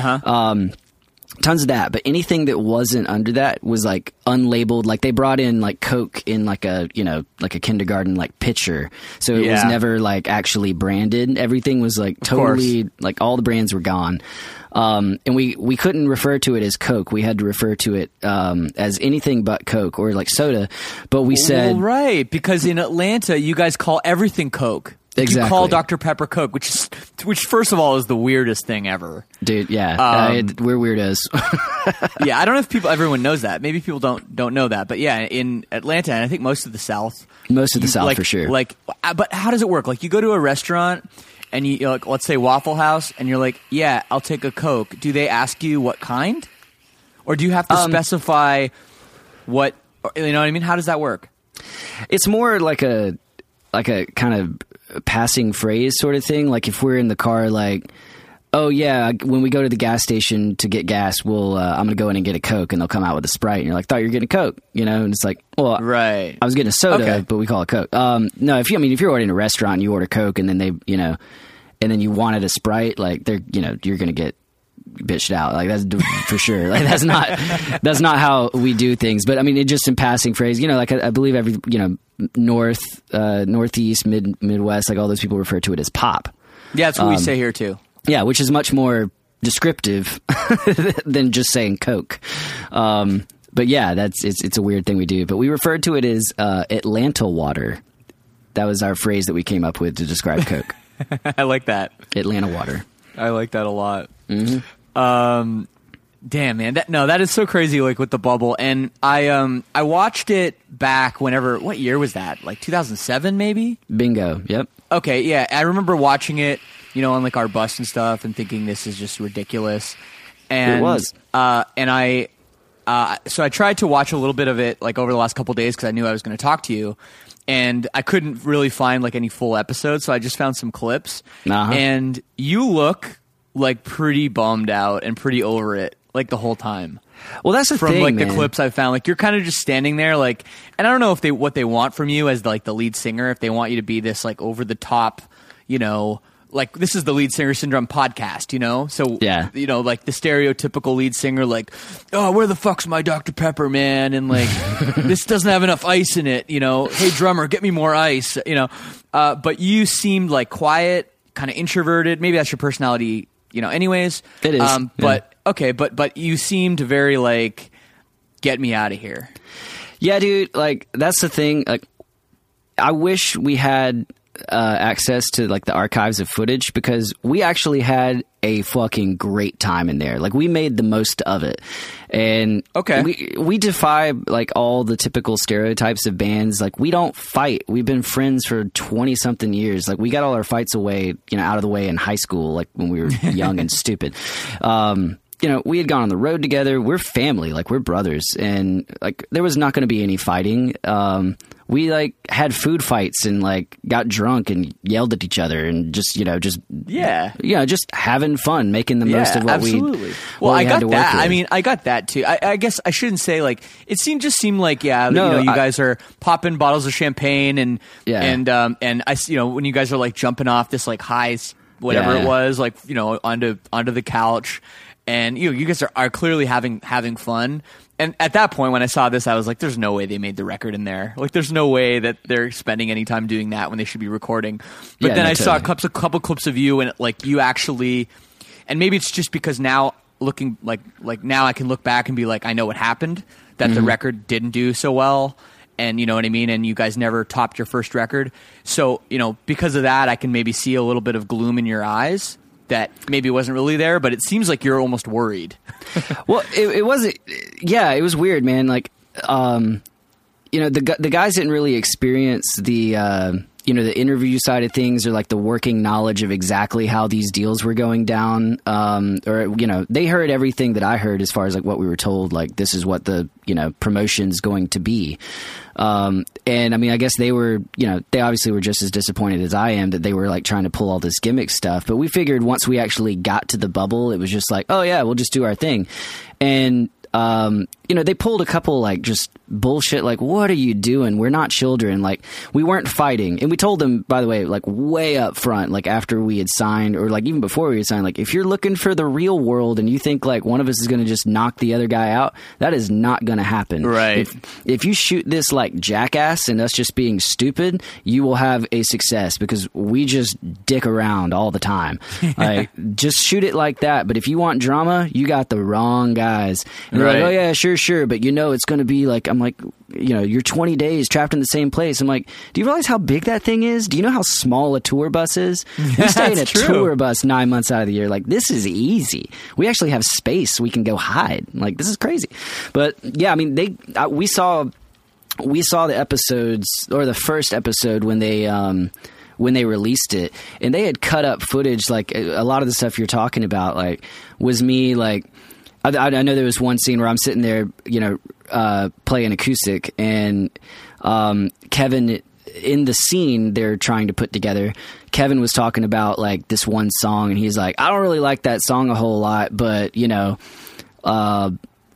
Tons of that, but anything that wasn't under that was like unlabeled. Like they brought in like Coke in like a kindergarten like pitcher, so it was never like actually branded. Everything was like totally like all the brands were gone. And we couldn't refer to it as Coke. We had to refer to it as anything but Coke or like soda. But we said right, because in Atlanta you guys call everything Coke. Exactly. You call Dr. Pepper Coke, which first of all is the weirdest thing ever. Dude, yeah. We're weirdos. Yeah, I don't know if everyone knows that. Maybe people don't know that. But yeah, in Atlanta, and I think most of the South. Most of the South, like, for sure. Like, but how does it work? Like, you go to a restaurant, and you like, let's say Waffle House, and you're like, yeah, I'll take a Coke. Do they ask you what kind? Or do you have to specify what, you know what I mean? How does that work? It's more like a kind of passing phrase sort of thing. Like if we're in the car, like, oh yeah, when we go to the gas station to get gas, I'm gonna go in and get a Coke, and they'll come out with a Sprite, and you're like, thought you were getting a Coke, you know? And it's like, well, right, I was getting a soda, okay, but we call it Coke. No, if you're ordering a restaurant, you order Coke, and then they, you know, and then you wanted a Sprite, like you're gonna get bitched out, like that's for sure. Like that's not how we do things. But I mean, it just in passing phrase, you know, like I believe every, you know, northeast, midwest, like all those people refer to it as pop. Yeah, that's what we say here too. Yeah, which is much more descriptive than just saying Coke. But yeah, it's a weird thing we do. But we referred to it as Atlanta water. That was our phrase that we came up with to describe Coke. I like that. Atlanta water. I like that a lot. Mm-hmm. Damn, man, that is so crazy. Like with the bubble, and I watched it back whenever. What year was that? Like 2007, maybe. Bingo. Yep. Okay, yeah, I remember watching it, you know, on like our bus and stuff, and thinking this is just ridiculous. And it was. And so I tried to watch a little bit of it like over the last couple of days because I knew I was going to talk to you. And I couldn't really find like any full episodes, so I just found some clips. Uh-huh. And you look like pretty bummed out and pretty over it, like the whole time. Well, that's the thing, from like man. The clips I found. Like you're kind of just standing there, like, and I don't know if what they want from you as like the lead singer. If they want you to be this like over the top, you know, like this is the Lead Singer Syndrome podcast, you know? So, yeah, you know, like the stereotypical lead singer, like, oh, where the fuck's my Dr. Pepper, man? And like, this doesn't have enough ice in it, you know? Hey, drummer, get me more ice, you know? But you seemed like quiet, kind of introverted. Maybe that's your personality, you know, anyways. It is. But, okay, but you seemed very like, get me out of here. Yeah, dude, like, that's the thing. Like, I wish we had access to like the archives of footage, because we actually had a fucking great time in there. Like we made the most of it, and we defy like all the typical stereotypes of bands. Like we don't fight. We've been friends for 20 something years. Like we got all our fights away, you know, out of the way in high school, like when we were young and stupid. You know, we had gone on the road together. We're family, like we're brothers, and like there was not going to be any fighting. We like had food fights and like got drunk and yelled at each other and just, you know, just having fun, making the most of what absolutely. Well, I got that. I mean, I got that too. I guess I shouldn't say like it seemed like you guys are popping bottles of champagne and I, you know, when you guys are like jumping off this like high whatever it was, like, you know, onto the couch, and you guys are clearly having fun. And at that point, when I saw this, I was like, there's no way they made the record in there. Like, there's no way that they're spending any time doing that when they should be recording. But then I saw a couple clips of you, and like you actually, and maybe it's just because now looking like now I can look back and be like, I know what happened, that the record didn't do so well. And you know what I mean? And you guys never topped your first record. So, you know, because of that, I can maybe see a little bit of gloom in your eyes that maybe wasn't really there, but it seems like you're almost worried. Well, it wasn't. Yeah, it was weird, man. Like, you know, the guys didn't really experience the the interview side of things, or like the working knowledge of exactly how these deals were going down. Or, they heard everything that I heard as far as like what we were told, like this is what the, promotion's going to be. And I mean, I guess they were, they obviously were just as disappointed as I am that they were like trying to pull all this gimmick stuff. But we figured once we actually got to the bubble, it was just like, oh yeah, we'll just do our thing. And, they pulled a couple like just bullshit, like, what are you doing? We're not children. Like, we weren't fighting. And we told them, by the way, like way up front, like after we had signed, or like even before we had signed, like if you're looking for the real world and you think like one of us is going to just knock the other guy out, that is not going to happen. Right. If you shoot this like jackass and us just being stupid, you will have a success, because we just dick around all the time. Like, just shoot it like that. But if you want drama, you got the wrong guys. And they're like, oh yeah, sure. But it's going to be like, I'm like, you're 20 days trapped in the same place. I'm like, do you realize how big that thing is? Do you know how small a tour bus is? We stay in a tour bus 9 months out of the year. Like, this is easy. We actually have space. We can go hide. Like, this is crazy. But yeah, I mean, we saw the episodes, or the first episode when they released it, and they had cut up footage. Like, a lot of the stuff you're talking about, like, was me, like, I know there was one scene where I'm sitting there, playing acoustic, and Kevin, in the scene they're trying to put together, Kevin was talking about like this one song, and he's like, I don't really like that song a whole lot, but wow,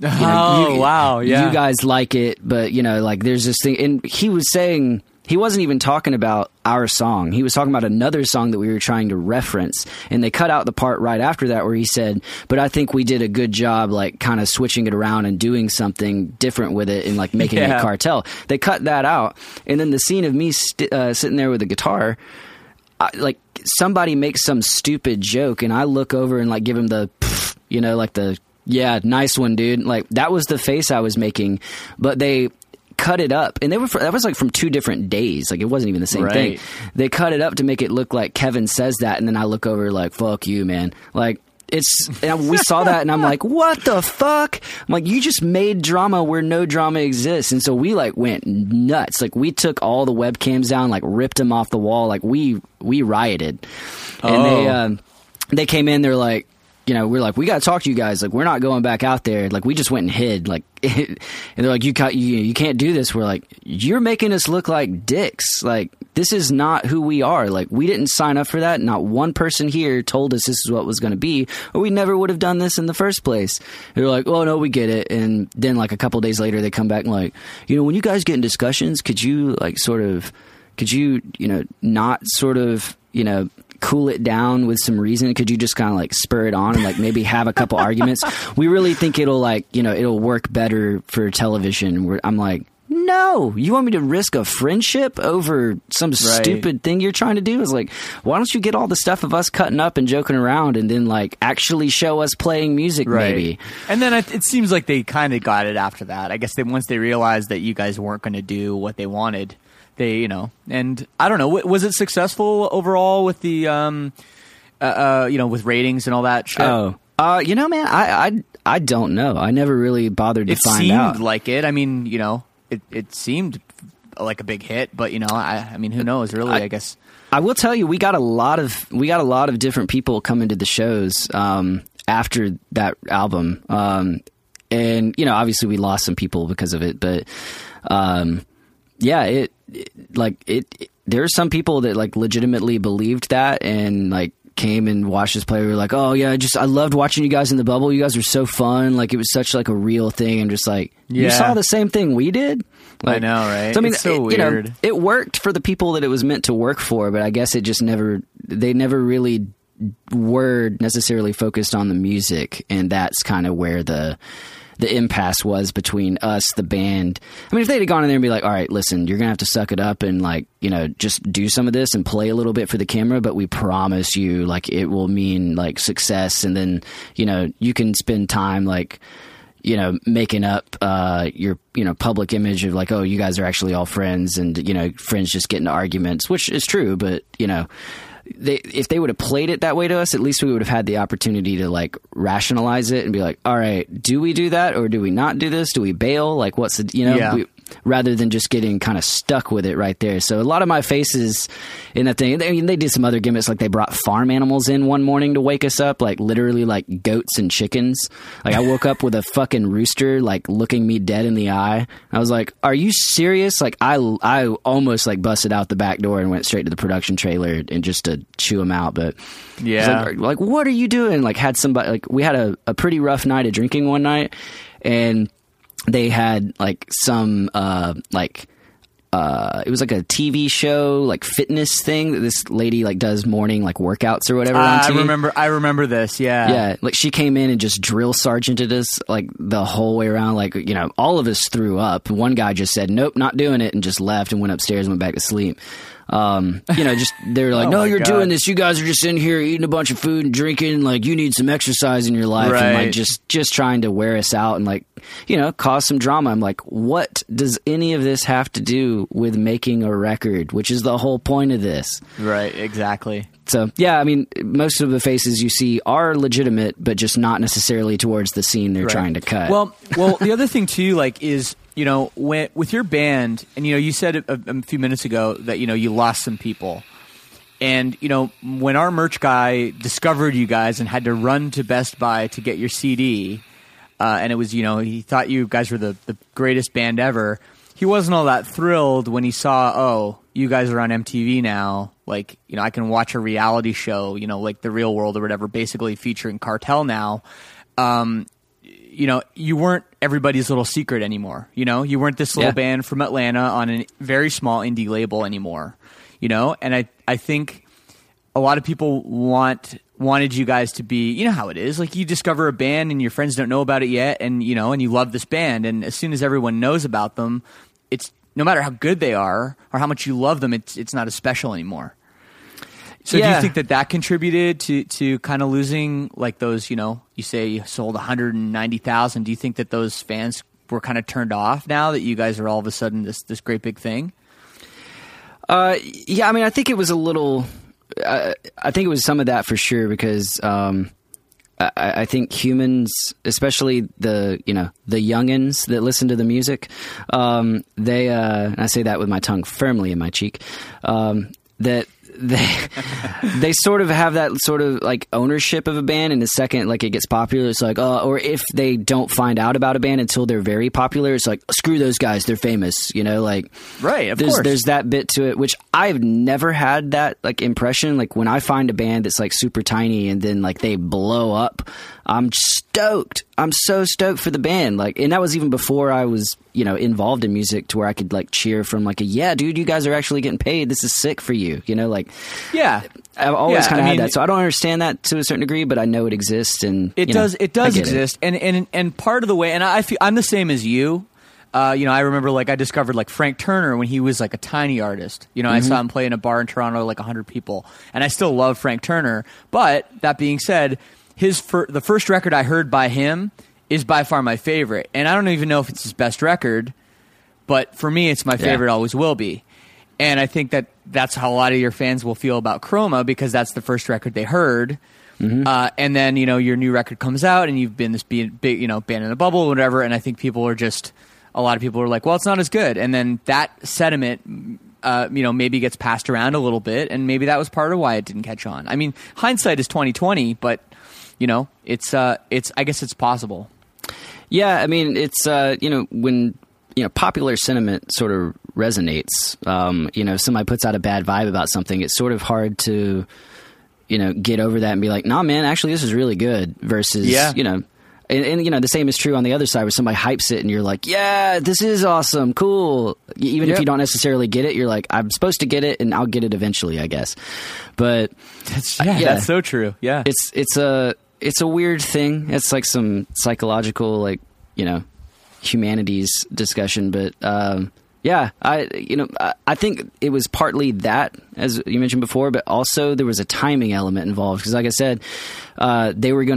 yeah, you guys like it, but like there's this thing, and he was saying. He wasn't even talking about our song. He was talking about another song that we were trying to reference. And they cut out the part right after that where he said, but I think we did a good job, like kind of switching it around and doing something different with it and like making it Cartel. They cut that out. And then the scene of me sitting there with a guitar, like somebody makes some stupid joke and I look over and like give him the, like the, yeah, nice one, dude. Like that was the face I was making. But they cut it up, and that was like from 2 different days. Like it wasn't even the same thing. They cut it up to make it look like Kevin says that, and then I look over like, fuck you, man. Like we saw that, and I'm like, what the fuck? I'm like, you just made drama where no drama exists. And so we like went nuts. Like we took all the webcams down, like ripped them off the wall. Like we rioted. And they came in, they're like, we're like, we got to talk to you guys. Like, we're not going back out there. Like, we just went and hid. Like, and they're like, you can't do this. We're like, you're making us look like dicks. Like, this is not who we are. Like, we didn't sign up for that. Not one person here told us this is what was going to be, or we never would have done this in the first place. They're like, oh, no, we get it. And then, like, a couple days later, they come back and like, when you guys get in discussions, could you, not sort of, cool it down with some reason? Could you just kind of like spur it on and like maybe have a couple arguments? We really think it'll like, it'll work better for television. I'm like, no, you want me to risk a friendship over some stupid thing you're trying to do? It's like, why don't you get all the stuff of us cutting up and joking around and then like actually show us playing music maybe? And then it seems like they kind of got it after that. I guess once they realized that you guys weren't going to do what they wanted, they, and I don't know, was it successful overall with the, with ratings and all that shit? Man, I don't know. I never really bothered to find out. It seemed like it. I mean, it seemed like a big hit, but I mean, who knows? Really, I guess. I will tell you, we got a lot of different people coming to the shows after that album, and obviously we lost some people because of it, but yeah, there are some people that like legitimately believed that and like came and watched us play. We were like, oh yeah, I loved watching you guys in the bubble. You guys were so fun. Like it was such like a real thing. I'm just like, you saw the same thing we did. Like, I know, right? So I mean, it's so weird. It worked for the people that it was meant to work for, but I guess it just they never really were necessarily focused on the music, and that's kind of where the impasse was between us, the band. I mean, if they'd have gone in there and be like, all right, listen, you're going to have to suck it up and like, just do some of this and play a little bit for the camera, but we promise you like it will mean like success. And then, you can spend time like, making up your, public image of like, oh, you guys are actually all friends and, friends just get into arguments, which is true. But, if they would have played it that way to us, at least we would have had the opportunity to like rationalize it and be like, all right, do we do that or do we not do this? Do we bail? Like, what's the, rather than just getting kind of stuck with it right there. So a lot of my faces in that thing, they did some other gimmicks, like they brought farm animals in one morning to wake us up, like literally like goats and chickens. Like I woke up with a fucking rooster like looking me dead in the eye. I was like, are you serious? Like I almost like busted out the back door and went straight to the production trailer and just to chew him out. But Yeah. like what are you doing? Like had somebody, like we had a pretty rough night of drinking one night, and they had like some it was like a TV show, like fitness thing that this lady like does morning like workouts or whatever on TV. I remember this. Yeah. Yeah, like she came in and just drill sergeanted us like the whole way around. Like, you know, all of us threw up. One guy just said, "Nope, not doing it," and just left and went upstairs and went back to sleep. You know, just they were like, Oh "No, my you're God. doing this. You guys are just in here eating a bunch of food and drinking. Like, you need some exercise in your life." And like Right. just trying to wear us out and like, you know, cause some drama. I'm like, what does any of this have to do with making a record, which is the whole point of this? Right. Exactly. So, yeah, I mean, most of the faces you see are legitimate, but just not necessarily towards the scene they're Right. trying to cut. Well, the other thing too, like, is, you know, with your band, and you know, you said a few minutes ago that, you know, you lost some people, and you know, when our merch guy discovered you guys and had to run to Best Buy to get your CD, and it was, you know, he thought you guys were the greatest band ever. He wasn't all that thrilled when he saw, oh, you guys are on MTV now. Like, you know, I can watch a reality show, you know, like The Real World or whatever, basically featuring Cartel now. You know, you weren't everybody's little secret anymore. You know, you weren't this little Yeah. band from Atlanta on a very small indie label anymore. You know, and I think a lot of people wanted you guys to be, you know how it is, like you discover a band and your friends don't know about it yet, and you know, and you love this band, and as soon as everyone knows about them, it's no matter how good they are or how much you love them, it's not as special anymore. So do Yeah. you think that contributed to kind of losing, like, those, you know, you say you sold 190,000. Do you think that those fans were kind of turned off now that you guys are all of a sudden this great big thing? Yeah, I mean, I think it was a little. I think it was some of that for sure, because I think humans, especially the youngins that listen to the music, they and I say that with my tongue firmly in my cheek, that they sort of have that sort of like ownership of a band, and the second like it gets popular, it's like, or if they don't find out about a band until they're very popular, it's like, screw those guys, they're famous, you know, like, Right, of there's course. there's that bit to it, which I've never had that like impression. Like when I find a band that's like super tiny and then like they blow up, I'm stoked. I'm so stoked for the band. Like, and that was even before I was, you know, involved in music to where I could like cheer from like yeah, dude, you guys are actually getting paid. This is sick for you. You know, like, Yeah. I've always Yeah, kind of I had mean, that. So I don't understand that to a certain degree, but I know it exists, and It you know, does. It I does get it. exist, and part of the way, and I feel I'm the same as you. You know, I remember like I discovered like Frank Turner when he was like a tiny artist. You know, I saw him play in a bar in Toronto, like 100 people, and I still love Frank Turner. But that being said, the first record I heard by him is by far my favorite, and I don't even know if it's his best record, but for me, it's my favorite. Always will be. And I think that's how a lot of your fans will feel about Chroma, because that's the first record they heard. And then, you know, your new record comes out and you've been this big, you know, band in a bubble or whatever. And I think a lot of people are like, well, it's not as good. And then that sentiment, you know, maybe gets passed around a little bit. And maybe that was part of why it didn't catch on. I mean, hindsight is 20/20, but you know, I guess it's possible. Yeah, I mean, it's you know, when you know popular sentiment sort of resonates. You know, if somebody puts out a bad vibe about something, it's sort of hard to, you know, get over that and be like, nah, man, actually this is really good, versus, you know, and you know, the same is true on the other side where somebody hypes it and you're like, yeah, this is awesome, cool. Even if you don't necessarily get it, you're like, I'm supposed to get it and I'll get it eventually, I guess. But That's so true. Yeah. it's a weird thing. It's like some psychological, like, you know, humanities discussion, but yeah, I think it was partly that, as you mentioned before, but also there was a timing element involved, because like I said, they were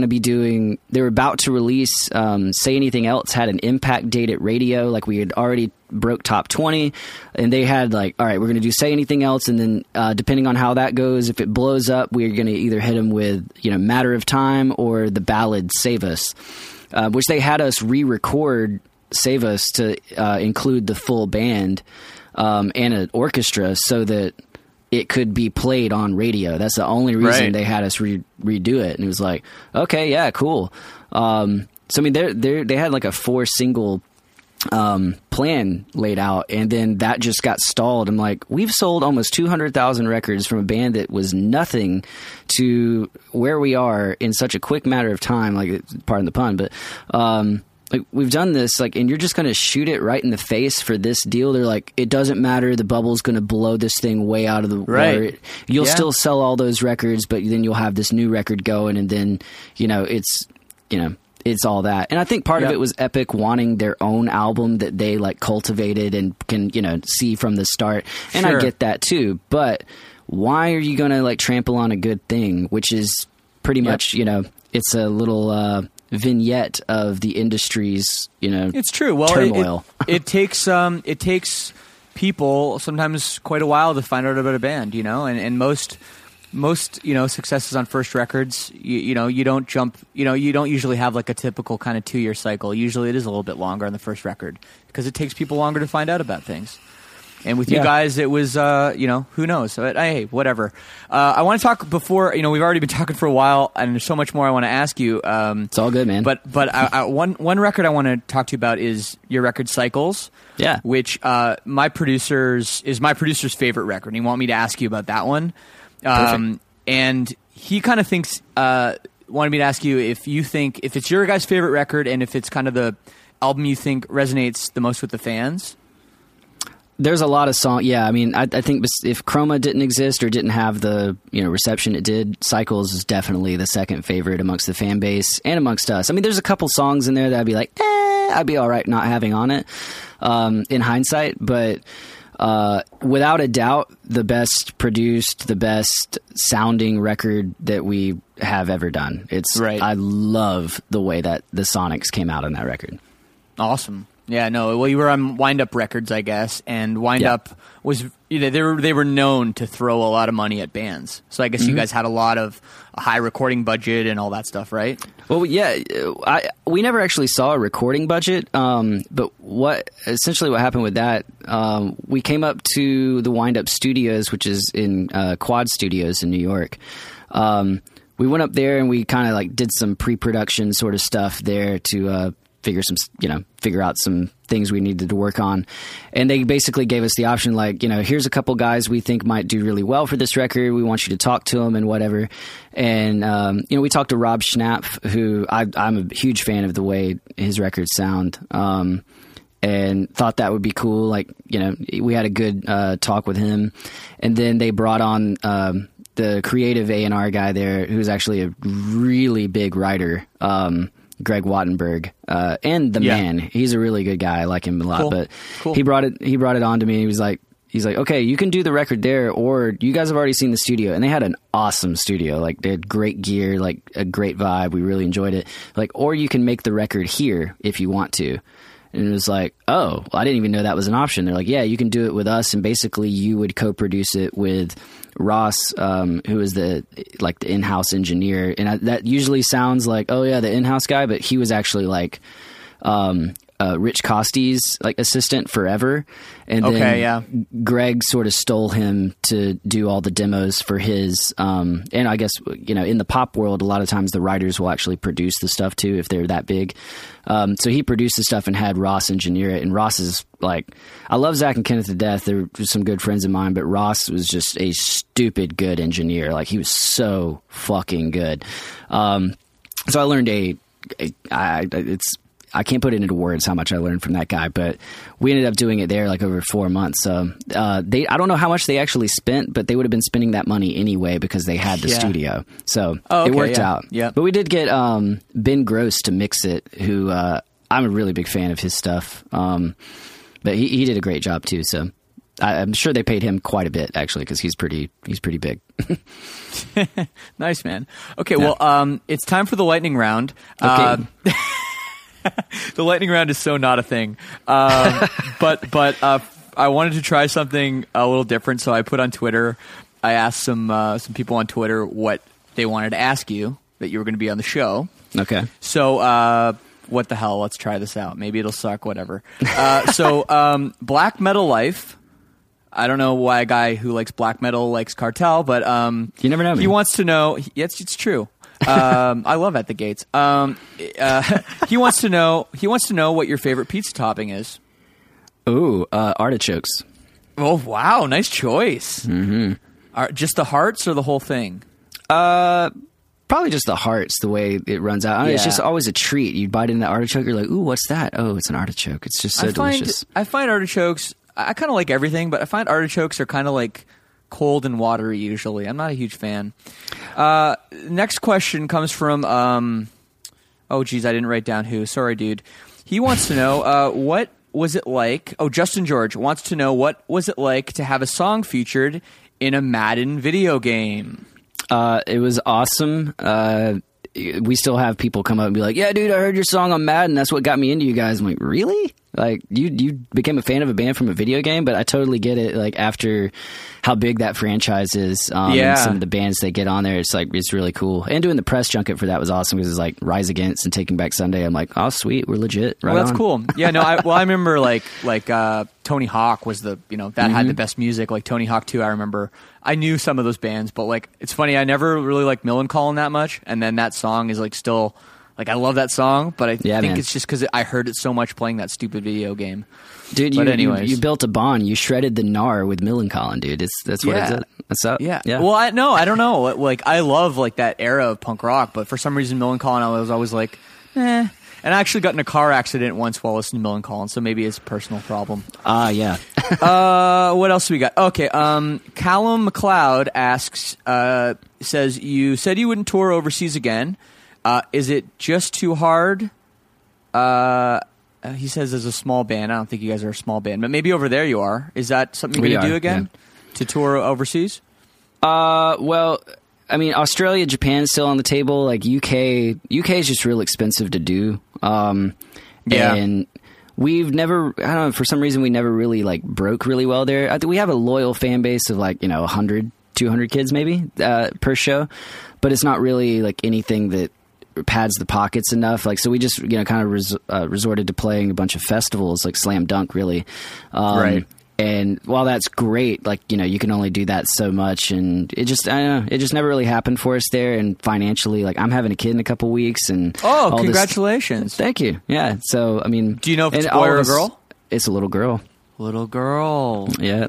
about to release Say Anything Else had an impact date at radio, like we had already broke top 20, and they had like, all right, we're going to do Say Anything Else, and then depending on how that goes, if it blows up, we're going to either hit them with, you know, Matter of Time or the ballad Save Us, which they had us re-record save us to include the full band and an orchestra so that it could be played on radio. That's the only reason they had us redo it. And it was like, okay, yeah, cool. So I mean, they had like a 4-single plan laid out, and then that just got stalled. I'm like, we've sold almost 200,000 records from a band that was nothing to where we are in such a quick matter of time. Like, pardon the pun, but like, we've done this, like, and you're just going to shoot it right in the face for this deal. They're like, it doesn't matter. The bubble's going to blow this thing way out of the water. You'll still sell all those records, but then you'll have this new record going, and then, it's all that. And I think part of it was Epic wanting their own album that they like cultivated and can, see from the start. And I get that too. But why are you going to like trample on a good thing, which is pretty much, it's a little vignette of the industry's, it's true. Well, turmoil. It takes people sometimes quite a while to find out about a band, and most successes on first records, you don't jump, you don't usually have like a typical kind of 2-year cycle. Usually it is a little bit longer on the first record because it takes people longer to find out about things. And with you guys, it was, who knows? So, hey, whatever. I want to talk before, we've already been talking for a while, and there's so much more I want to ask you. It's all good, man. But one record I want to talk to you about is your record Cycles. Yeah. Which my producer's favorite record. And he wanted me to ask you about that one. And he kind of thinks, wanted me to ask you if it's your guys' favorite record and if it's kind of the album you think resonates the most with the fans. There's a lot of songs. Yeah, I mean, I think if Chroma didn't exist or didn't have the reception it did, Cycles is definitely the second favorite amongst the fan base and amongst us. I mean, there's a couple songs in there that I'd be like, I'd be all right not having on it in hindsight, but without a doubt, the best produced, the best sounding record that we have ever done. I love the way that the Sonics came out on that record. Awesome. Yeah, no. Well, you were on Wind Up Records, I guess, and Wind Up was they were known to throw a lot of money at bands. So I guess you guys had a high recording budget and all that stuff, right? Well, yeah, we never actually saw a recording budget, but what happened with that, we came up to the Wind Up Studios, which is in Quad Studios in New York. We went up there and we kind of like did some pre-production sort of stuff there to figure out some things we needed to work on. And they basically gave us the option, like, here's a couple guys we think might do really well for this record. We want you to talk to them and whatever. And, we talked to Rob Schnapp, who I'm a huge fan of the way his records sound. And thought that would be cool. Like, we had a good talk with him. And then they brought on the creative A&R guy there, who's actually a really big writer, Greg Wattenberg, and the man. He's a really good guy. I like him a lot. But he brought it on to me. He was like, okay, you can do the record there, or you guys have already seen the studio. And they had an awesome studio. Like, they had great gear, like a great vibe. We really enjoyed it. Like, or you can make the record here if you want to. And it was like, oh, I didn't even know that was an option. They're like, yeah, you can do it with us. And basically you would co-produce it with Ross, who is the in-house engineer. And that usually sounds like, oh yeah, the in-house guy, but he was actually like, Rich Costy's like assistant forever. And then Greg sort of stole him to do all the demos for his, and I guess, in the pop world, a lot of times the writers will actually produce the stuff too, if they're that big. So he produced the stuff and had Ross engineer it. And Ross is like, I love Zach and Kenneth to death. They're some good friends of mine, but Ross was just a stupid good engineer. Like, he was so fucking good. So I learned I can't put it into words how much I learned from that guy, but we ended up doing it there like over 4 months. So I don't know how much they actually spent, but they would have been spending that money anyway because they had the studio. So it worked out. Yeah. But we did get Ben Gross to mix it, who I'm a really big fan of his stuff. But he did a great job too. So I'm sure they paid him quite a bit actually, because he's pretty big. Nice, man. Okay, well, it's time for the lightning round. Okay. The lightning round is so not a thing, but I wanted to try something a little different. So I put on Twitter. I asked some people on Twitter what they wanted to ask you that you were going to be on the show. Okay. So what the hell? Let's try this out. Maybe it'll suck. Whatever. Black Metal Life. I don't know why a guy who likes black metal likes Cartel, but you never know. He wants to know. Yes, it's true. I love At the Gates. He wants to know. He wants to know what your favorite pizza topping is. Ooh, artichokes. Oh wow, nice choice. Mm-hmm. Just the hearts or the whole thing? Probably just the hearts. The way it runs out. I mean, it's just always a treat. You bite into the artichoke, you're like, ooh, what's that? Oh, it's an artichoke. It's just so delicious. I find artichokes. I kind of like everything, but I find artichokes are kind of like cold and watery usually. I'm not a huge fan. Next question comes from, oh geez, I didn't write down who. Sorry, dude. He wants to know, what was it like? Oh, Justin George wants to know, what was it like to have a song featured in a Madden video game? It was awesome. We still have people come up and be like, yeah, dude, I heard your song on Madden. That's what got me into you guys. I'm like, really? Like, you became a fan of a band from a video game? But I totally get it. Like, after how big that franchise is, and some of the bands they get on there, it's like, it's really cool. And doing the press junket for that was awesome because it's like Rise Against and Taking Back Sunday. I'm like, oh, sweet, we're legit. Right, well, that's cool. Yeah, no, I remember like Tony Hawk was the, that had the best music. Like Tony Hawk 2, I remember. I knew some of those bands, but like, it's funny, I never really liked Millencolin that much. And then that song is like still, like, I love that song, but I think it's just because I heard it so much playing that stupid video game. Dude, you built a bond. You shredded the gnar with Millencolin, dude. That's what it's. What's up? Yeah. Well, I don't know. Like, I love like that era of punk rock, but for some reason, Millencolin, I was always like, eh. And I actually got in a car accident once while listening to Millencolin, so maybe it's a personal problem. Yeah. What else do we got? Okay, Callum McLeod asks, says, you said you wouldn't tour overseas again. Is it just too hard? He says as a small band. I don't think you guys are a small band, but maybe over there you are. Is that something you're going to do again? Yeah. To tour overseas? Well, I mean, Australia, Japan's still on the table. Like UK is just real expensive to do. And we've never, I don't know, for some reason we never really like broke really well there. I think we have a loyal fan base of like, 100, 200 kids maybe per show, but it's not really like anything that pads the pockets enough. Like, so we just, kind of resorted to playing a bunch of festivals like Slam Dunk really. Right. And while that's great, like, you can only do that so much. And it just, I don't know, it just never really happened for us there. And financially, like, I'm having a kid in a couple weeks. And congratulations. Thank you. Yeah. So, I mean. Do you know if it's a boy or a girl? It's a little girl. Little girl. Yep.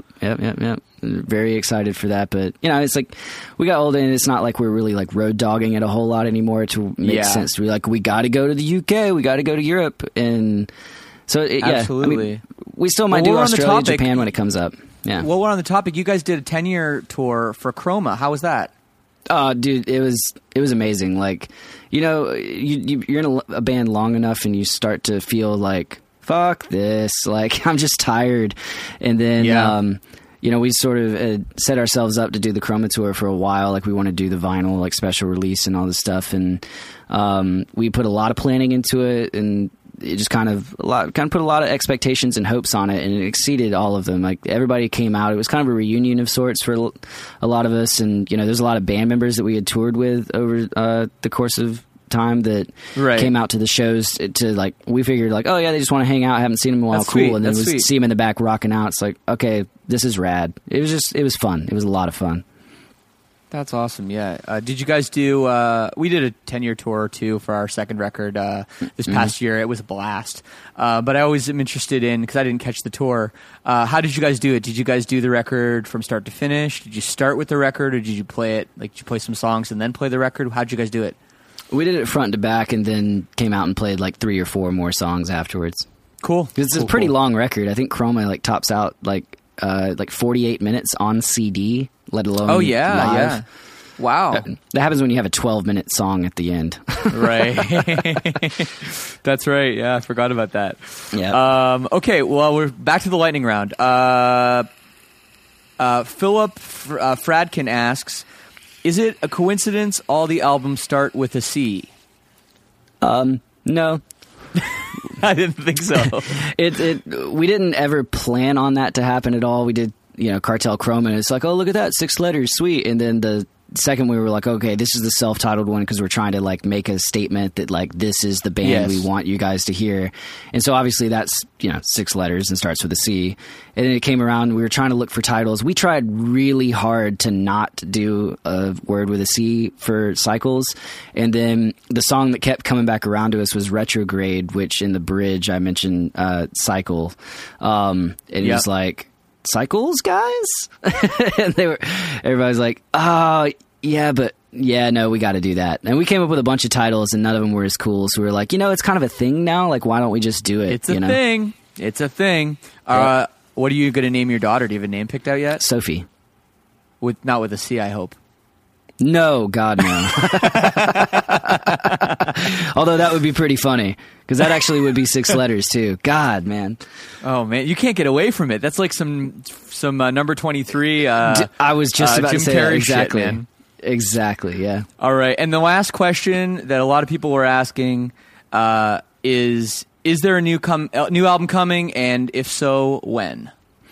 Very excited for that. But, it's like we got older and it's not like we're really like road dogging it a whole lot anymore to make sense. We're like, we got to go to the UK. We got to go to Europe. And so, absolutely. I mean, we still might do Australia and Japan when it comes up. Yeah. Well, we're on the topic. You guys did a 10-year tour for Chroma. How was that? Dude, it was amazing. Like, you're in a band long enough and you start to feel like, fuck this. Like, I'm just tired. And then, we sort of set ourselves up to do the Chroma tour for a while. Like, we want to do the vinyl, like, special release and all this stuff. And we put a lot of planning into it, and it just kind of put a lot of expectations and hopes on it, and it exceeded all of them. Like, everybody came out. It was kind of a reunion of sorts for a lot of us. And, there's a lot of band members that we had toured with over the course of time that came out to the shows to, like, we figured like, oh yeah, they just want to hang out. I haven't seen them in a while. That's cool. Sweet. And then we see them in the back rocking out. It's like, okay, this is rad. It was fun. It was a lot of fun. That's awesome. Yeah. Did you guys do, we did a 10-year tour too for our second record, this past year. It was a blast. But I always am interested in, cause I didn't catch the tour. How did you guys do it? Did you guys do the record from start to finish? Did you start with the record, or did you play it, like, did you play some songs and then play the record? How'd you guys do it? We did it front to back and then came out and played like 3 or 4 more songs afterwards. Cool. It's a pretty long record. I think Chroma like tops out like 48 minutes on CD, let alone live. Yeah. Wow. That happens when you have a 12-minute song at the end. Right. That's right. Yeah, I forgot about that. Yeah. Okay, well, we're back to the lightning round. Philip Fradkin asks, is it a coincidence all the albums start with a C? No. I didn't think so. We didn't ever plan on that to happen at all. We did, Cartel Chroma, and it's like, oh, look at that, 6 letters, sweet. And then the second we were like, okay, this is the self-titled one because we're trying to like make a statement that like this is the band we want you guys to hear. And so obviously that's, 6 letters and starts with a C. And then it came around, we were trying to look for titles. We tried really hard to not do a word with a C for Cycles. And then the song that kept coming back around to us was Retrograde, which in the bridge I mentioned Cycle. And it was like, Cycles, guys? And everybody's like, oh, yeah, but yeah, no, we got to do that. And we came up with a bunch of titles and none of them were as cool. So we were like, it's kind of a thing now. Like, why don't we just do it? It's a thing. It's a thing. What are you going to name your daughter? Do you have a name picked out yet? Sophie. Not with a C, I hope. No, God, no. Although that would be pretty funny because that actually would be 6 letters too. God, man. Oh man, you can't get away from it. That's like some number 23. I was just about Jim to say Carrey that. Exactly. Shit, man. Exactly. Yeah. All right, and the last question that a lot of people were asking is there a new album coming, and if so, when?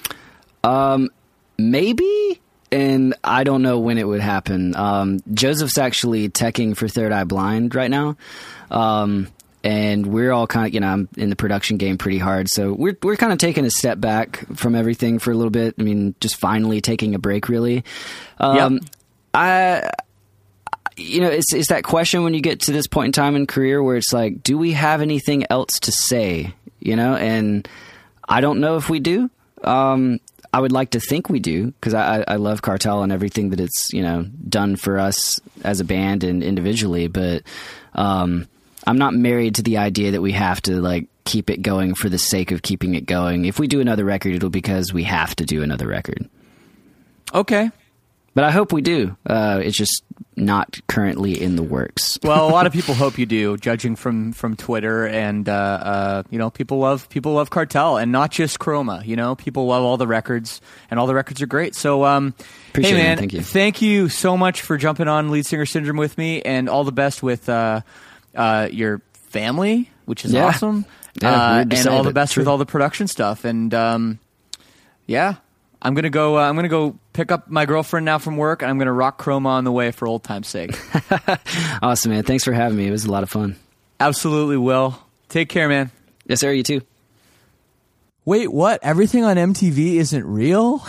Maybe. And I don't know when it would happen. Joseph's actually teching for Third Eye Blind right now. And we're all kind of, I'm in the production game pretty hard. So we're kind of taking a step back from everything for a little bit. I mean, just finally taking a break, really. It's that question when you get to this point in time in career where it's like, do we have anything else to say? And I don't know if we do. I would like to think we do because I love Cartel and everything that it's, done for us as a band and individually. But I'm not married to the idea that we have to like keep it going for the sake of keeping it going. If we do another record, it'll be because we have to do another record. Okay. But I hope we do. It's just not currently in the works. Well, a lot of people hope you do, judging from Twitter, and people love Cartel, and not just Chroma. People love all the records, and all the records are great. So, Appreciate hey man, it. thank you so much for jumping on Lead Singer Syndrome with me, and all the best with your family, which is awesome. Yeah, and all the best with all the production stuff, and yeah. I'm gonna go pick up my girlfriend now from work, and I'm gonna rock Chroma on the way for old time's sake. Awesome, man. Thanks for having me. It was a lot of fun. Absolutely, Will. Take care, man. Yes, sir. You too. Wait, what? Everything on MTV isn't real?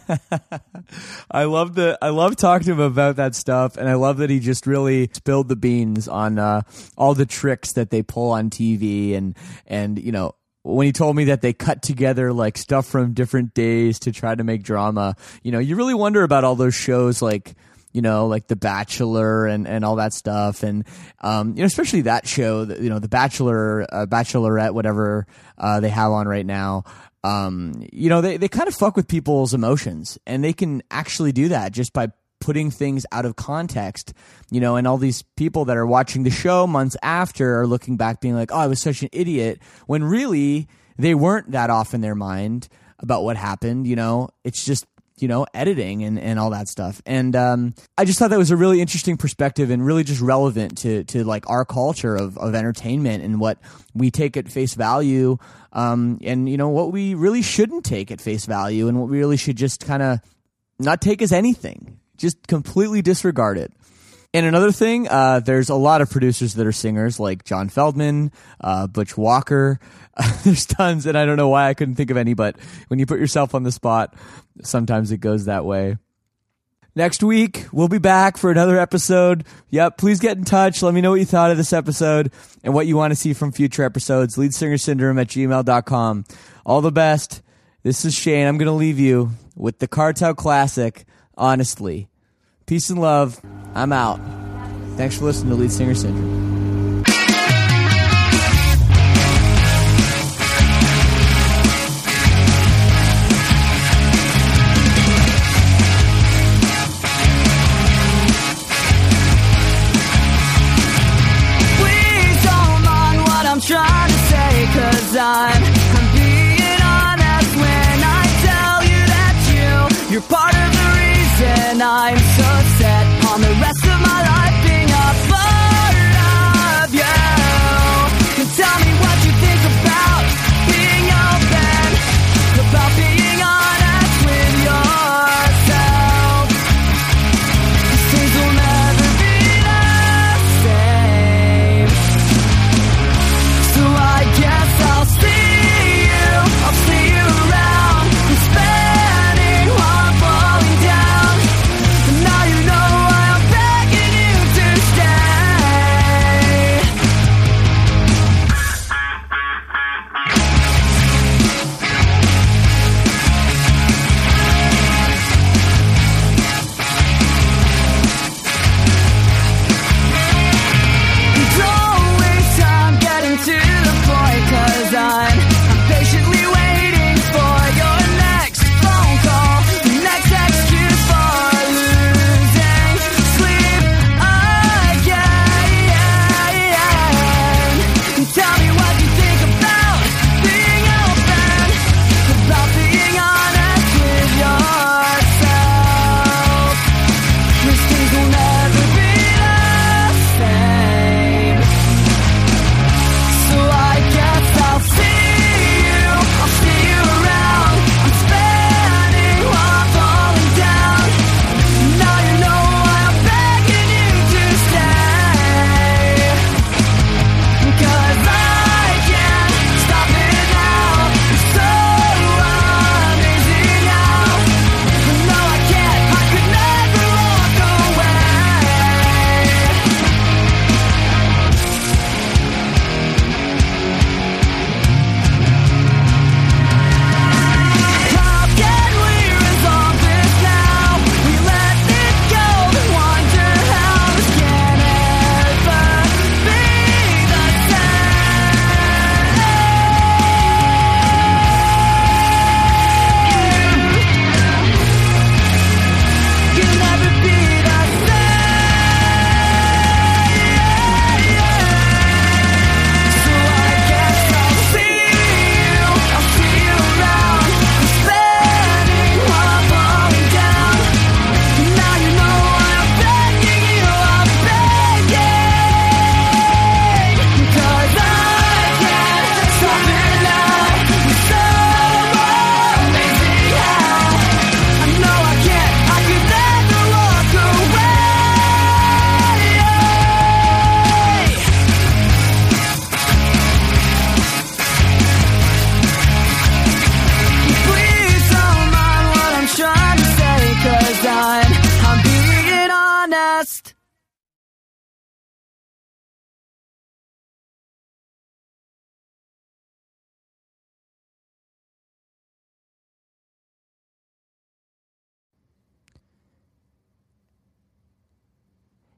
I love talking to him about that stuff, and I love that he just really spilled the beans on all the tricks that they pull on TV, and when he told me that they cut together like stuff from different days to try to make drama, you really wonder about all those shows like The Bachelor and all that stuff. And, especially that show, The Bachelor, Bachelorette, whatever, they have on right now. They kind of fuck with people's emotions, and they can actually do that just by putting things out of context, and all these people that are watching the show months after are looking back being like, oh, I was such an idiot, when really they weren't that off in their mind about what happened. It's just, editing and all that stuff. And I just thought that was a really interesting perspective and really just relevant to like our culture of entertainment and what we take at face value, and what we really shouldn't take at face value, and what we really should just kind of not take as anything. Just completely disregard it. And another thing, there's a lot of producers that are singers, like John Feldman, Butch Walker. There's tons, and I don't know why I couldn't think of any, but when you put yourself on the spot, sometimes it goes that way. Next week, we'll be back for another episode. Yep, please get in touch. Let me know what you thought of this episode and what you want to see from future episodes. leadsingersyndrome@gmail.com. All the best. This is Shane. I'm going to leave you with the Cartel classic, Honestly. Peace and love. I'm out. Thanks for listening to Lead Singer Syndrome. Please don't mind what I'm trying to say, 'cause I'm being honest when I tell you that you're part of the reason I'm so set on the rest of my life being a part of you. Tell me what you think about being open, about being honest with yourself. These things will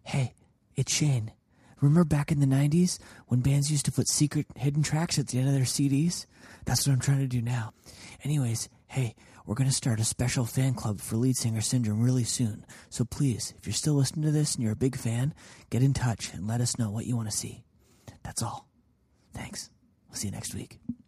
Hey, it's Shane. Remember back in the 90s when bands used to put secret hidden tracks at the end of their CDs? That's what I'm trying to do now. Anyways, hey, we're going to start a special fan club for Lead Singer Syndrome really soon. So please, if you're still listening to this and you're a big fan, get in touch and let us know what you want to see. That's all. Thanks. We'll see you next week.